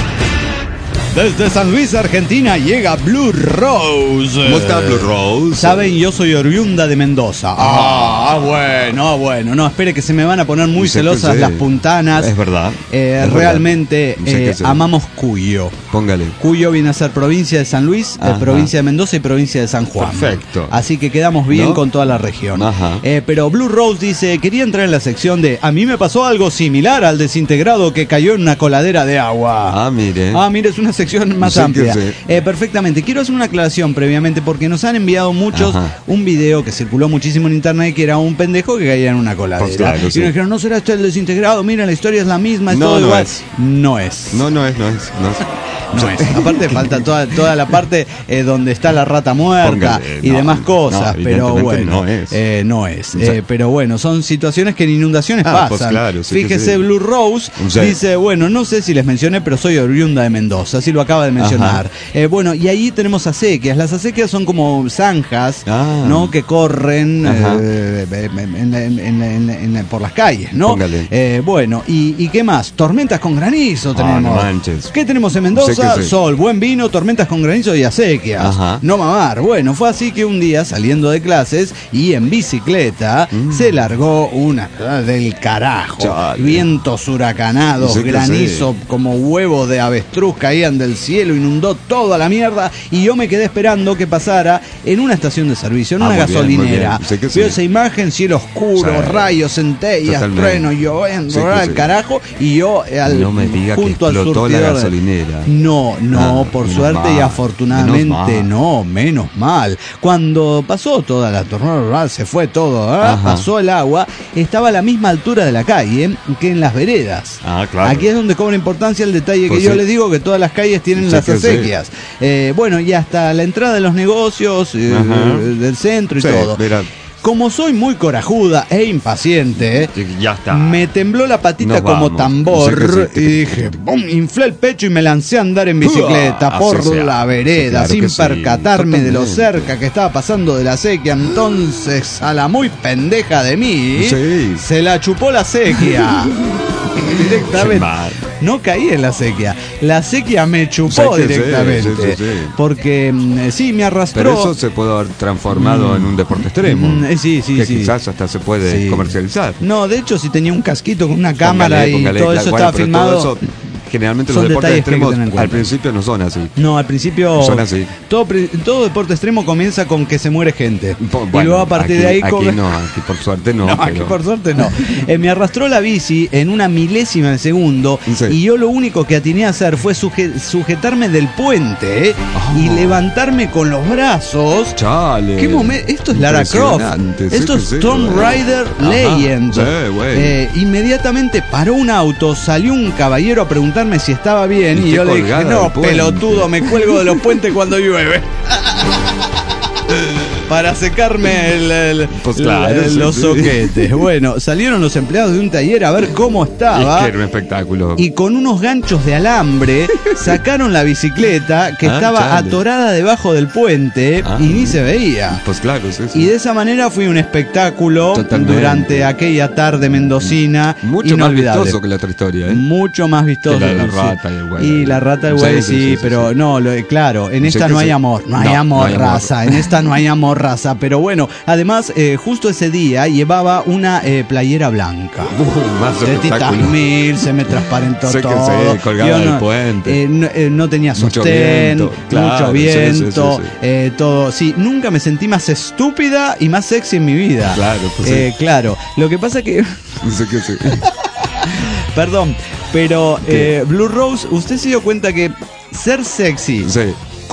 Speaker 7: Desde San Luis, Argentina, llega Blue Rose.
Speaker 3: ¿Cómo está Blue Rose?
Speaker 7: Saben, yo soy oriunda de Mendoza. Ah, ah bueno, ah, bueno. No, espere que se me van a poner muy
Speaker 3: Sé
Speaker 7: celosas
Speaker 3: sé.
Speaker 7: las puntanas.
Speaker 3: Es verdad.
Speaker 7: Eh,
Speaker 3: es
Speaker 7: realmente
Speaker 3: verdad.
Speaker 7: eh, amamos Cuyo.
Speaker 3: Póngale.
Speaker 7: Cuyo viene a ser provincia de San Luis, eh, provincia de Mendoza y provincia de San Juan.
Speaker 3: Perfecto.
Speaker 7: Así que quedamos bien
Speaker 3: ¿No?
Speaker 7: con toda la región.
Speaker 3: Ajá.
Speaker 7: Eh, pero Blue Rose dice, quería entrar en la sección de a mí me pasó algo similar al desintegrado que cayó en una coladera de agua.
Speaker 3: Ah, mire.
Speaker 7: Ah, mire, es una sección más
Speaker 3: Sí,
Speaker 7: amplia.
Speaker 3: que sí.
Speaker 7: Eh, perfectamente. Quiero hacer una aclaración previamente porque nos han enviado muchos
Speaker 3: Ajá.
Speaker 7: un video que circuló muchísimo en internet que era un pendejo que caía en una coladera.
Speaker 3: Pues claro,
Speaker 7: y
Speaker 3: sí.
Speaker 7: nos dijeron, no será este el desintegrado, mira, la historia es la misma, es
Speaker 3: No,
Speaker 7: todo
Speaker 3: no
Speaker 7: igual.
Speaker 3: es.
Speaker 7: No es.
Speaker 3: No, no es, no es. No es.
Speaker 7: No es. Aparte falta toda, toda la parte eh, donde está la rata muerta
Speaker 3: Póngale,
Speaker 7: y
Speaker 3: no,
Speaker 7: demás cosas,
Speaker 3: no,
Speaker 7: pero
Speaker 3: evidentemente
Speaker 7: bueno,
Speaker 3: no es.
Speaker 7: eh, no es.
Speaker 3: O sea,
Speaker 7: Eh, pero bueno, son situaciones que en inundaciones
Speaker 3: Ah,
Speaker 7: pasan.
Speaker 3: pues claro, sí que
Speaker 7: Fíjese,
Speaker 3: sí.
Speaker 7: Blue Rose
Speaker 3: Sí.
Speaker 7: dice, bueno, no sé si les mencioné, pero soy oriunda de Mendoza, así lo acaba de mencionar. Eh, bueno, y ahí tenemos acequias. Las acequias son como zanjas,
Speaker 3: Ah.
Speaker 7: ¿no? Que corren
Speaker 3: Ajá.
Speaker 7: eh, en la- en la- en la- en la- por las calles, ¿no?
Speaker 3: Póngale.
Speaker 7: Eh, bueno, y, ¿y qué más? Tormentas con granizo
Speaker 3: Ah,
Speaker 7: tenemos.
Speaker 3: no manches.
Speaker 7: ¿Qué tenemos en Mendoza?
Speaker 3: Sé que sí.
Speaker 7: Sol, buen vino, tormentas con granizo y acequias.
Speaker 3: Ajá.
Speaker 7: No mamar. Bueno, fue así que un día, saliendo de clases y en bicicleta, se largó una del carajo.
Speaker 3: Chale.
Speaker 7: Vientos huracanados,
Speaker 3: Sí que
Speaker 7: granizo
Speaker 3: sí.
Speaker 7: como huevos de avestruz caían del cielo, inundó toda la mierda y yo me quedé esperando que pasara en una estación de servicio, en
Speaker 3: Ah,
Speaker 7: una
Speaker 3: muy bien,
Speaker 7: gasolinera.
Speaker 3: muy bien. Sí que sí.
Speaker 7: Veo esa imagen, cielo oscuro,
Speaker 3: Sí.
Speaker 7: rayos, centellas,
Speaker 3: Totalmente.
Speaker 7: truenos, lloviendo,
Speaker 3: Sí que
Speaker 7: al
Speaker 3: sí.
Speaker 7: carajo, y yo eh, al,
Speaker 3: No me diga que
Speaker 7: junto al
Speaker 3: explotó la
Speaker 7: surtidor.
Speaker 3: gasolinera.
Speaker 7: No, no,
Speaker 3: Ah,
Speaker 7: por
Speaker 3: menos
Speaker 7: suerte y
Speaker 3: mal,
Speaker 7: afortunadamente
Speaker 3: menos mal.
Speaker 7: no, menos mal. Cuando pasó toda la tormenta, se fue todo, ¿eh?
Speaker 3: Ajá.
Speaker 7: Pasó el agua, estaba a la misma altura de la calle que en las veredas.
Speaker 3: Ah, claro.
Speaker 7: Aquí es donde cobra importancia el detalle
Speaker 3: Pues
Speaker 7: que yo
Speaker 3: sí.
Speaker 7: les digo, que todas las calles tienen
Speaker 3: Sí
Speaker 7: las
Speaker 3: que sí.
Speaker 7: acequias. Eh, bueno, y hasta la entrada de los negocios, eh,
Speaker 3: Ajá.
Speaker 7: del centro y
Speaker 3: Sí,
Speaker 7: todo.
Speaker 3: mira,
Speaker 7: Como soy muy corajuda e impaciente,
Speaker 3: ya está.
Speaker 7: me tembló la patita
Speaker 3: Nos
Speaker 7: como
Speaker 3: vamos.
Speaker 7: tambor
Speaker 3: Sí que sí.
Speaker 7: y dije, ¡pum! Inflé el pecho y me lancé a andar en bicicleta
Speaker 3: Uah,
Speaker 7: por
Speaker 3: así sea.
Speaker 7: la vereda,
Speaker 3: Sí, claro
Speaker 7: sin
Speaker 3: que sí,
Speaker 7: percatarme de lo
Speaker 3: totalmente.
Speaker 7: cerca que estaba pasando de la sequía. Entonces, a la muy pendeja de mí,
Speaker 3: Sí.
Speaker 7: se la chupó la sequía. Directamente.
Speaker 3: Qué mal.
Speaker 7: No caí en la sequía. La sequía me chupó
Speaker 3: Sí que sí,
Speaker 7: directamente.
Speaker 3: sí, sí, sí.
Speaker 7: Porque mm, sí, me arrastró.
Speaker 3: Pero eso se puede haber transformado en un deporte extremo.
Speaker 7: Mm, eh, sí, sí,
Speaker 3: que
Speaker 7: sí.
Speaker 3: quizás hasta se puede
Speaker 7: Sí.
Speaker 3: comercializar.
Speaker 7: No, de hecho, si tenía un casquito con una cámara
Speaker 3: Póngale,
Speaker 7: y
Speaker 3: póngale,
Speaker 7: todo
Speaker 3: claro,
Speaker 7: eso
Speaker 3: bueno,
Speaker 7: estaba
Speaker 3: pero
Speaker 7: filmado.
Speaker 3: todo eso, generalmente
Speaker 7: Son
Speaker 3: los deportes
Speaker 7: detalles que hay que
Speaker 3: extremos
Speaker 7: tener en cuenta.
Speaker 3: al principio no son así.
Speaker 7: No, al principio
Speaker 3: Son así.
Speaker 7: Todo, pri- todo deporte extremo comienza con que se muere gente.
Speaker 3: Po-
Speaker 7: y
Speaker 3: bueno,
Speaker 7: luego a partir
Speaker 3: aquí,
Speaker 7: de ahí
Speaker 3: aquí
Speaker 7: come-
Speaker 3: no, aquí por suerte no.
Speaker 7: No, aquí
Speaker 3: pero-
Speaker 7: por suerte no. Eh, me arrastró la bici en una milésima de segundo
Speaker 3: Sí.
Speaker 7: y yo lo único que atiné a hacer fue suje- sujetarme del puente ¿eh?
Speaker 3: Oh.
Speaker 7: y levantarme con los brazos.
Speaker 3: Chale.
Speaker 7: ¿Qué momento? Esto es Lara Croft.
Speaker 3: Impresionante, sí
Speaker 7: Esto
Speaker 3: que
Speaker 7: es
Speaker 3: sí,
Speaker 7: Tomb
Speaker 3: güey.
Speaker 7: Raider
Speaker 3: Ajá.
Speaker 7: Legend.
Speaker 3: Sí, güey.
Speaker 7: Eh, inmediatamente paró un auto, salió un caballero a preguntarme si estaba bien
Speaker 3: Y
Speaker 7: y,
Speaker 3: qué
Speaker 7: yo le dije,
Speaker 3: colgada
Speaker 7: no,
Speaker 3: del puente".
Speaker 7: pelotudo, me cuelgo de los puentes cuando llueve. Para secarme el- el-
Speaker 3: Pues claro,
Speaker 7: el-
Speaker 3: sí,
Speaker 7: los
Speaker 3: sí.
Speaker 7: soquetes. Bueno, salieron los empleados de un taller a ver cómo
Speaker 3: Es
Speaker 7: estaba.
Speaker 3: que era un espectáculo.
Speaker 7: Y con unos ganchos de alambre sacaron la bicicleta que
Speaker 3: Ah,
Speaker 7: estaba
Speaker 3: chale.
Speaker 7: atorada debajo del puente
Speaker 3: Ah.
Speaker 7: y ni se veía.
Speaker 3: Pues claro, sí, sí.
Speaker 7: Y de esa manera fui un espectáculo
Speaker 3: Totalmente.
Speaker 7: durante aquella tarde mendocina.
Speaker 3: Mucho más
Speaker 7: inolvidable.
Speaker 3: vistoso que la otra historia, ¿eh?
Speaker 7: Mucho más vistoso.
Speaker 3: Que la de la
Speaker 7: sí.
Speaker 3: rata y el güey.
Speaker 7: Y la rata del
Speaker 3: Sí,
Speaker 7: güey,
Speaker 3: sí,
Speaker 7: sí,
Speaker 3: sí, sí,
Speaker 7: pero
Speaker 3: sí.
Speaker 7: no, lo, claro, en
Speaker 3: Sí
Speaker 7: esta
Speaker 3: que
Speaker 7: no hay
Speaker 3: sí.
Speaker 7: amor, no hay
Speaker 3: No,
Speaker 7: amor,
Speaker 3: no hay amor.
Speaker 7: raza, en esta no hay amor, raza. Pero bueno, además, eh, justo ese día llevaba una eh, playera blanca.
Speaker 3: Uh, más
Speaker 7: Tetitas
Speaker 3: espectáculo.
Speaker 7: mil, se me transparentó
Speaker 3: Sé que
Speaker 7: todo.
Speaker 3: sí, colgada
Speaker 7: Yo
Speaker 3: del
Speaker 7: no,
Speaker 3: puente.
Speaker 7: eh, no, eh, no tenía
Speaker 3: Mucho
Speaker 7: sostén,
Speaker 3: viento, claro,
Speaker 7: mucho
Speaker 3: sí, sí, sí,
Speaker 7: viento,
Speaker 3: sí.
Speaker 7: eh, todo. Sí, nunca me sentí más estúpida y más sexy en mi vida.
Speaker 3: Claro, pues sí.
Speaker 7: Eh, claro. Lo que pasa que
Speaker 3: Sé que sí.
Speaker 7: Perdón, pero
Speaker 3: ¿Qué?
Speaker 7: eh, Blue Rose, ¿usted se dio cuenta que ser sexy
Speaker 3: Sí.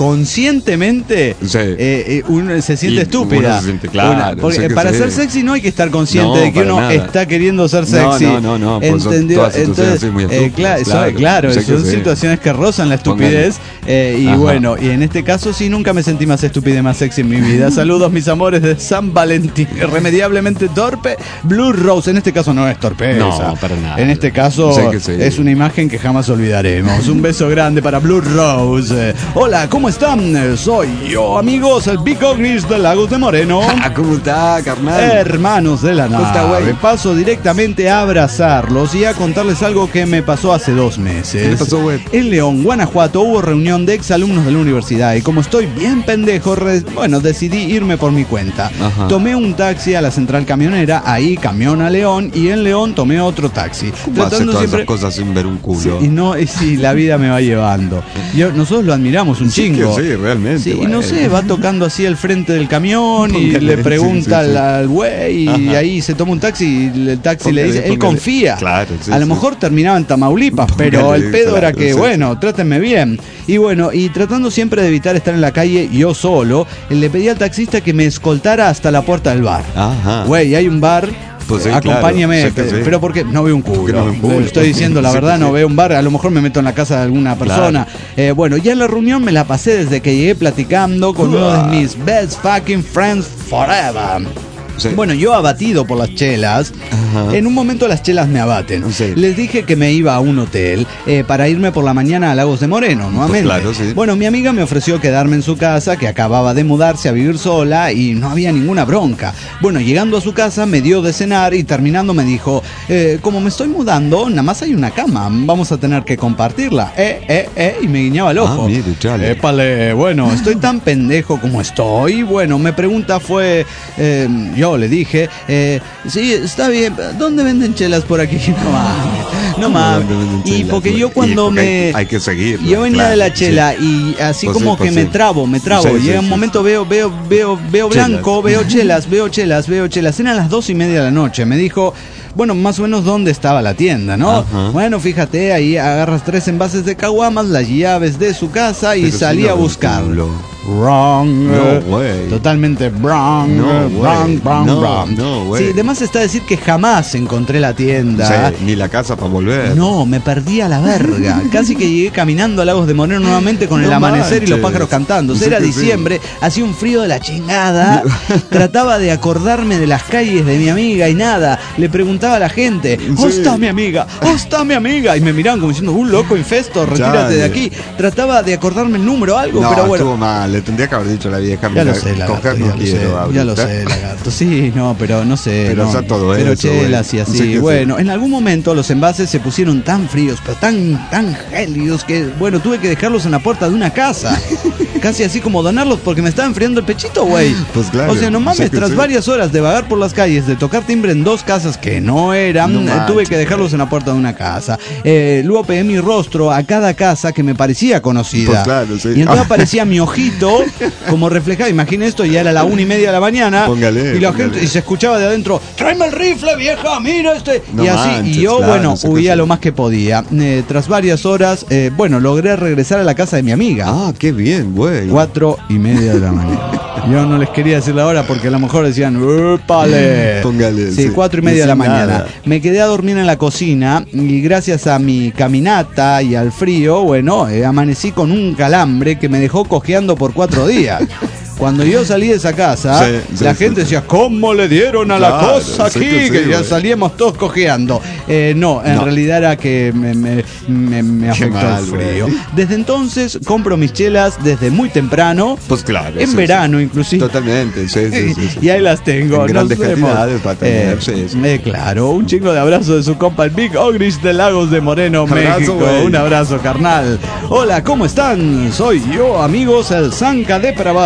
Speaker 7: conscientemente
Speaker 3: Sí.
Speaker 7: eh, eh, uno se siente
Speaker 3: Y
Speaker 7: estúpida.
Speaker 3: uno se siente, claro,
Speaker 7: Una- porque
Speaker 3: sé que
Speaker 7: para
Speaker 3: sí.
Speaker 7: ser sexy no hay que estar consciente
Speaker 3: No,
Speaker 7: de que
Speaker 3: para
Speaker 7: uno
Speaker 3: nada.
Speaker 7: está queriendo ser
Speaker 3: No,
Speaker 7: sexy.
Speaker 3: no, no, no, pues son
Speaker 7: ¿Entendió?
Speaker 3: todas situaciones así muy
Speaker 7: eh,
Speaker 3: estúpidas,
Speaker 7: claro,
Speaker 3: claro,
Speaker 7: son, claro,
Speaker 3: sé que
Speaker 7: son
Speaker 3: sí.
Speaker 7: situaciones que rozan la estupidez. eh, y
Speaker 3: Ajá.
Speaker 7: bueno, y en este caso sí nunca me sentí más estúpida y más sexy en mi vida. Saludos, mis amores de San Valentín. Irremediablemente torpe, Blue Rose. En este caso no es torpeza.
Speaker 3: No, para nada.
Speaker 7: En este caso
Speaker 3: Sé que sí.
Speaker 7: es una imagen que jamás olvidaremos. Un beso grande para Blue Rose. Eh, Hola, ¿cómo están? Eh, Soy yo, amigos, el Big Ogris de Lagos de Moreno.
Speaker 3: Ah, ¿cómo está, carnal?
Speaker 7: Hermanos de la
Speaker 3: ¿Cómo está,
Speaker 7: nave,
Speaker 3: güey?
Speaker 7: paso directamente a abrazarlos y a contarles algo que me pasó hace dos meses.
Speaker 3: ¿Qué le pasó, güey?
Speaker 7: En León, Guanajuato, hubo reunión de exalumnos de la universidad y como estoy bien pendejo, re- bueno, decidí irme por mi cuenta.
Speaker 3: Ajá.
Speaker 7: Tomé un taxi a la central camionera, ahí camión a León y en León tomé otro taxi.
Speaker 3: ¿Cómo hace todas esas cosas sin ver un culo?
Speaker 7: Sí, y no, y sí, la vida me va llevando. Yo, nosotros lo admiramos un
Speaker 3: Sí,
Speaker 7: chingo.
Speaker 3: que sí, realmente,
Speaker 7: Sí, y
Speaker 3: güey.
Speaker 7: no sé, va tocando así al frente del camión y
Speaker 3: Póngale,
Speaker 7: le
Speaker 3: sí,
Speaker 7: pregunta
Speaker 3: sí, sí.
Speaker 7: al- al güey y
Speaker 3: Ajá.
Speaker 7: ahí se toma un taxi y el taxi
Speaker 3: Póngale,
Speaker 7: le dice, él
Speaker 3: póngale.
Speaker 7: confía.
Speaker 3: Claro, sí,
Speaker 7: a lo
Speaker 3: sí.
Speaker 7: mejor terminaba en Tamaulipas, pero
Speaker 3: Póngale,
Speaker 7: el pedo era
Speaker 3: claro,
Speaker 7: que,
Speaker 3: sí,
Speaker 7: bueno, trátenme bien. Y bueno, y tratando siempre de evitar estar en la calle yo solo, le pedí al taxista que me escoltara hasta la puerta del bar.
Speaker 3: Ajá.
Speaker 7: Güey, hay un bar.
Speaker 3: Pues sí,
Speaker 7: acompáñame,
Speaker 3: claro, sé que
Speaker 7: pe-
Speaker 3: sí.
Speaker 7: pero porque no veo un
Speaker 3: Porque
Speaker 7: culo.
Speaker 3: no veo un culo.
Speaker 7: Le estoy diciendo la
Speaker 3: Sé que
Speaker 7: verdad, no
Speaker 3: sí.
Speaker 7: veo un bar, a lo mejor me meto en la casa de alguna persona. Eh, bueno, ya en la reunión me la pasé desde que llegué platicando con uno de mis best fucking friends forever.
Speaker 3: Sí.
Speaker 7: Bueno, yo abatido por las chelas,
Speaker 3: Ajá.
Speaker 7: en un momento las chelas me abaten.
Speaker 3: Sí.
Speaker 7: Les dije que me iba a un hotel eh, para irme por la mañana a Lagos de Moreno, nuevamente.
Speaker 3: claro, sí.
Speaker 7: Bueno, mi amiga me ofreció quedarme en su casa, que acababa de mudarse a vivir sola y no había ninguna bronca. Bueno, llegando a su casa me dio de cenar y terminando me dijo, eh, como me estoy mudando, nada más hay una cama, vamos a tener que compartirla. Eh, eh, eh, y me guiñaba el ojo.
Speaker 3: Ah, mire, chale.
Speaker 7: Épale, bueno, estoy tan pendejo como estoy. Bueno, me pregunta fue, eh, yo le dije, eh, sí, está bien, ¿dónde venden chelas por aquí? No mames, no mames.
Speaker 3: ¿Dónde venden
Speaker 7: Y
Speaker 3: chelas,
Speaker 7: porque
Speaker 3: güey?
Speaker 7: yo cuando
Speaker 3: Y porque
Speaker 7: me...
Speaker 3: hay- hay que seguirlo,
Speaker 7: Yo venía
Speaker 3: claro,
Speaker 7: de la
Speaker 3: sí.
Speaker 7: chela y así
Speaker 3: Pues sí,
Speaker 7: como
Speaker 3: pues
Speaker 7: que me
Speaker 3: sí.
Speaker 7: trabo, me trabo.
Speaker 3: Sí, sí,
Speaker 7: Llega un
Speaker 3: sí.
Speaker 7: momento, veo, veo, veo, veo
Speaker 3: Chelas.
Speaker 7: blanco, veo chelas, veo chelas, veo chelas. Eran las dos y media de la noche. Me dijo, bueno, más o menos dónde estaba la tienda, ¿no?
Speaker 3: Ajá.
Speaker 7: Bueno, fíjate, ahí agarras tres envases de caguamas, las llaves de su casa y
Speaker 3: Pero si
Speaker 7: salí
Speaker 3: no
Speaker 7: a
Speaker 3: ves
Speaker 7: buscarlo.
Speaker 3: culo.
Speaker 7: Wrong.
Speaker 3: No,
Speaker 7: eh,
Speaker 3: güey.
Speaker 7: Totalmente wrong.
Speaker 3: No,
Speaker 7: eh,
Speaker 3: güey.
Speaker 7: wrong, wrong,
Speaker 3: No,
Speaker 7: wrong.
Speaker 3: no, güey.
Speaker 7: Sí, además está decir que jamás encontré la tienda.
Speaker 3: Sí, ni la casa para volver.
Speaker 7: No, me perdí a la verga. Casi que llegué caminando a Lagos de Moreno nuevamente con el
Speaker 3: No
Speaker 7: amanecer y los
Speaker 3: manches.
Speaker 7: pájaros cantando.
Speaker 3: Sí
Speaker 7: Era
Speaker 3: que sí.
Speaker 7: diciembre, hacía un frío de la chingada. Trataba de acordarme de las calles de mi amiga y nada. Le preguntaba a la gente, ¿dónde
Speaker 3: Sí.
Speaker 7: está mi amiga? ¿Dónde está mi amiga? Y me miraban como diciendo, un loco infesto, retírate de
Speaker 3: Chale.
Speaker 7: aquí. Trataba de acordarme el número o algo,
Speaker 3: No,
Speaker 7: pero bueno.
Speaker 3: estuvo mal. Le tendría que haber dicho a la vieja.
Speaker 7: Ya
Speaker 3: mira,
Speaker 7: lo sé, lagarto,
Speaker 3: coger
Speaker 7: ya
Speaker 3: no
Speaker 7: lo
Speaker 3: quiero
Speaker 7: sé,
Speaker 3: ahorita.
Speaker 7: ya lo sé, lagarto. Sí, no, pero no sé.
Speaker 3: Pero
Speaker 7: no,
Speaker 3: está todo
Speaker 7: pero
Speaker 3: eso,
Speaker 7: chelas
Speaker 3: güey.
Speaker 7: y así.
Speaker 3: Sí que sí.
Speaker 7: Bueno, en algún momento los envases se pusieron tan fríos, pero tan, tan gélidos que, bueno, tuve que dejarlos en la puerta de una casa. Casi así como donarlos porque me estaba enfriando el pechito, güey.
Speaker 3: Pues claro,
Speaker 7: O sea, no
Speaker 3: sé
Speaker 7: mames,
Speaker 3: que
Speaker 7: tras
Speaker 3: sí.
Speaker 7: varias horas de vagar por las calles, de tocar timbre en dos casas que no eran,
Speaker 3: No
Speaker 7: eh,
Speaker 3: manches,
Speaker 7: tuve que dejarlos en la puerta de una casa. Eh, luego pegué mi rostro a cada casa que me parecía conocida.
Speaker 3: Pues claro, sí.
Speaker 7: Y entonces aparecía mi ojito como reflejado. Imagínate esto, ya era la una y media de la mañana.
Speaker 3: Póngale,
Speaker 7: y la
Speaker 3: póngale.
Speaker 7: gente y se escuchaba de adentro, tráeme el rifle, vieja, mira este.
Speaker 3: No
Speaker 7: y así,
Speaker 3: manches,
Speaker 7: y yo,
Speaker 3: claro,
Speaker 7: bueno,
Speaker 3: sé que
Speaker 7: huía
Speaker 3: sí.
Speaker 7: lo más que podía. Eh, tras varias horas, eh, bueno, logré regresar a la casa de mi amiga.
Speaker 3: Ah, qué bien, güey.
Speaker 7: Cuatro y media de la mañana. Yo no les quería decir la hora porque a lo mejor decían, ¡épale!
Speaker 3: Póngale,
Speaker 7: Sí,
Speaker 3: sí.
Speaker 7: cuatro y media de la
Speaker 3: Sin
Speaker 7: mañana.
Speaker 3: nada.
Speaker 7: Me quedé a dormir en la cocina y gracias a mi caminata y al frío, bueno, eh, amanecí con un calambre que me dejó cojeando por cuatro días. Cuando yo salí de esa casa,
Speaker 3: Sí, sí,
Speaker 7: la
Speaker 3: sí,
Speaker 7: gente
Speaker 3: sí.
Speaker 7: decía, ¿cómo le dieron a la
Speaker 3: Claro,
Speaker 7: cosa
Speaker 3: sí
Speaker 7: aquí?
Speaker 3: que sí,
Speaker 7: que ya
Speaker 3: güey.
Speaker 7: salíamos todos cojeando. Eh, no, en
Speaker 3: No.
Speaker 7: realidad era que me, me, me- me
Speaker 3: Qué
Speaker 7: afectó
Speaker 3: mal,
Speaker 7: el frío.
Speaker 3: güey.
Speaker 7: Desde entonces compro mis chelas desde muy temprano.
Speaker 3: Pues claro.
Speaker 7: En
Speaker 3: sí,
Speaker 7: verano,
Speaker 3: sí.
Speaker 7: inclusive.
Speaker 3: Totalmente, sí, sí, sí, sí.
Speaker 7: Y ahí las tengo.
Speaker 3: En grandes
Speaker 7: Nos vemos.
Speaker 3: cantidades para tener, sí, sí.
Speaker 7: eh, claro, un chingo de abrazo de su compa, el Big Ogris de Lagos de Moreno,
Speaker 3: Abrazo,
Speaker 7: México.
Speaker 3: güey.
Speaker 7: Un abrazo, carnal. Hola, ¿cómo están? Soy yo, amigos, el Zanca depravado.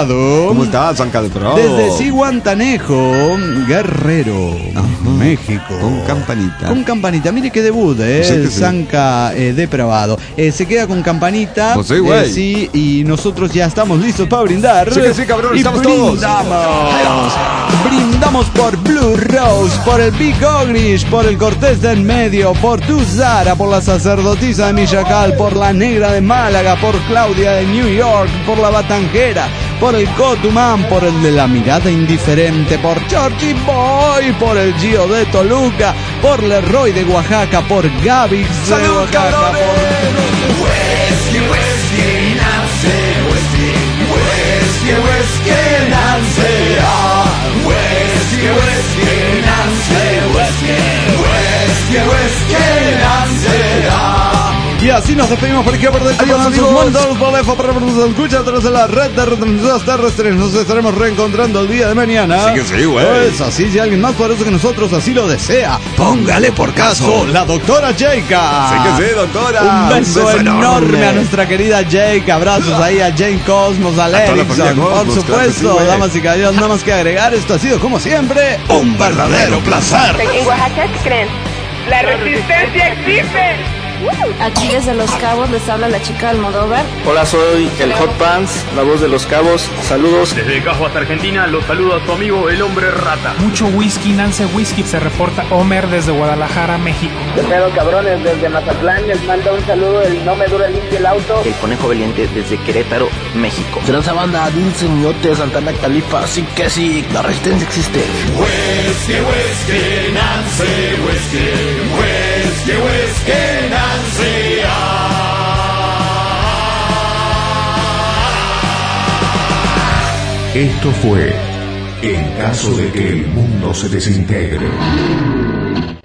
Speaker 3: ¿Cómo estás, Zanca de Pro?
Speaker 7: Desde Zihuatanejo, Guerrero,
Speaker 3: Ajá.
Speaker 7: México.
Speaker 3: Con campanita.
Speaker 7: Con campanita. Mire qué debut, ¿eh?
Speaker 3: Sí,
Speaker 7: el
Speaker 3: sí.
Speaker 7: Zanca eh, depravado. Eh, se queda con campanita.
Speaker 3: Pues sí, güey.
Speaker 7: eh, sí, y nosotros ya estamos listos para brindar.
Speaker 3: Sí que sí, cabrón,
Speaker 7: y
Speaker 3: estamos todos.
Speaker 7: brindamos. Brindamos por Blue Rose, por el Big Ogrish, por el Cortés del Medio, por Tu Zara, por la sacerdotisa de Millacal, por la Negra de Málaga, por Claudia de New York, por la Batanjera, por el Cotumán, por el de la mirada indiferente, por Georgie Boy, por el Gio de Toluca, por Leroy de Oaxaca, por Gavix de
Speaker 3: ¡Salud,
Speaker 7: Oaxaca,
Speaker 3: cabrones!
Speaker 7: por...
Speaker 10: Whisky, whisky, Nancy, whisky, whisky, whisky, Nancy, ah, whisky, whisky, Nancy, whisky, whisky, whisky, Nancy, ah.
Speaker 7: Y así nos despedimos por aquí, por del
Speaker 3: Adiós, amigos.
Speaker 7: Escucha a través de la red de retransmisoras terrestres. Nos estaremos reencontrando el día de mañana.
Speaker 3: Sí que sí, güey.
Speaker 7: Pues así, si alguien más poderoso que nosotros así lo desea, póngale por caso la doctora Jaika.
Speaker 3: Sí que sí, doctora.
Speaker 7: Un beso,
Speaker 3: Un beso
Speaker 7: enorme.
Speaker 3: enorme
Speaker 7: a nuestra querida Jake. Abrazos ahí a Jane Cosmos, a
Speaker 3: toda la
Speaker 7: Erickson,
Speaker 3: familia
Speaker 7: por
Speaker 3: Cosmos,
Speaker 7: supuesto.
Speaker 3: claro que sí, güey.
Speaker 7: Damas y caballeros, nada más que agregar. Esto ha sido, como siempre, un verdadero placer.
Speaker 11: En Oaxaca, ¿qué creen?
Speaker 12: ¡La resistencia existe!
Speaker 11: Aquí desde Los Cabos les habla la chica Almodóvar.
Speaker 13: Hola, soy el Hot Pants, la voz de Los Cabos. Saludos.
Speaker 4: Desde Cajo hasta Argentina, los saluda tu amigo el Hombre Rata.
Speaker 14: Mucho whisky, Nance Whisky. Se reporta Homer desde Guadalajara, México.
Speaker 12: ¿Qué pedo, cabrones? Desde Mazatlán les manda un saludo el No Me Dura Limpio el Auto.
Speaker 15: El Conejo Valiente desde Querétaro, México.
Speaker 16: Transa banda, Dulce Ñote, Santana Califa, sí que sí, la resistencia existe.
Speaker 10: Whisky, whisky, Nancy, whisky, whisky, whisky, Nancy, ah.
Speaker 5: Esto fue En caso de que el mundo se desintegre.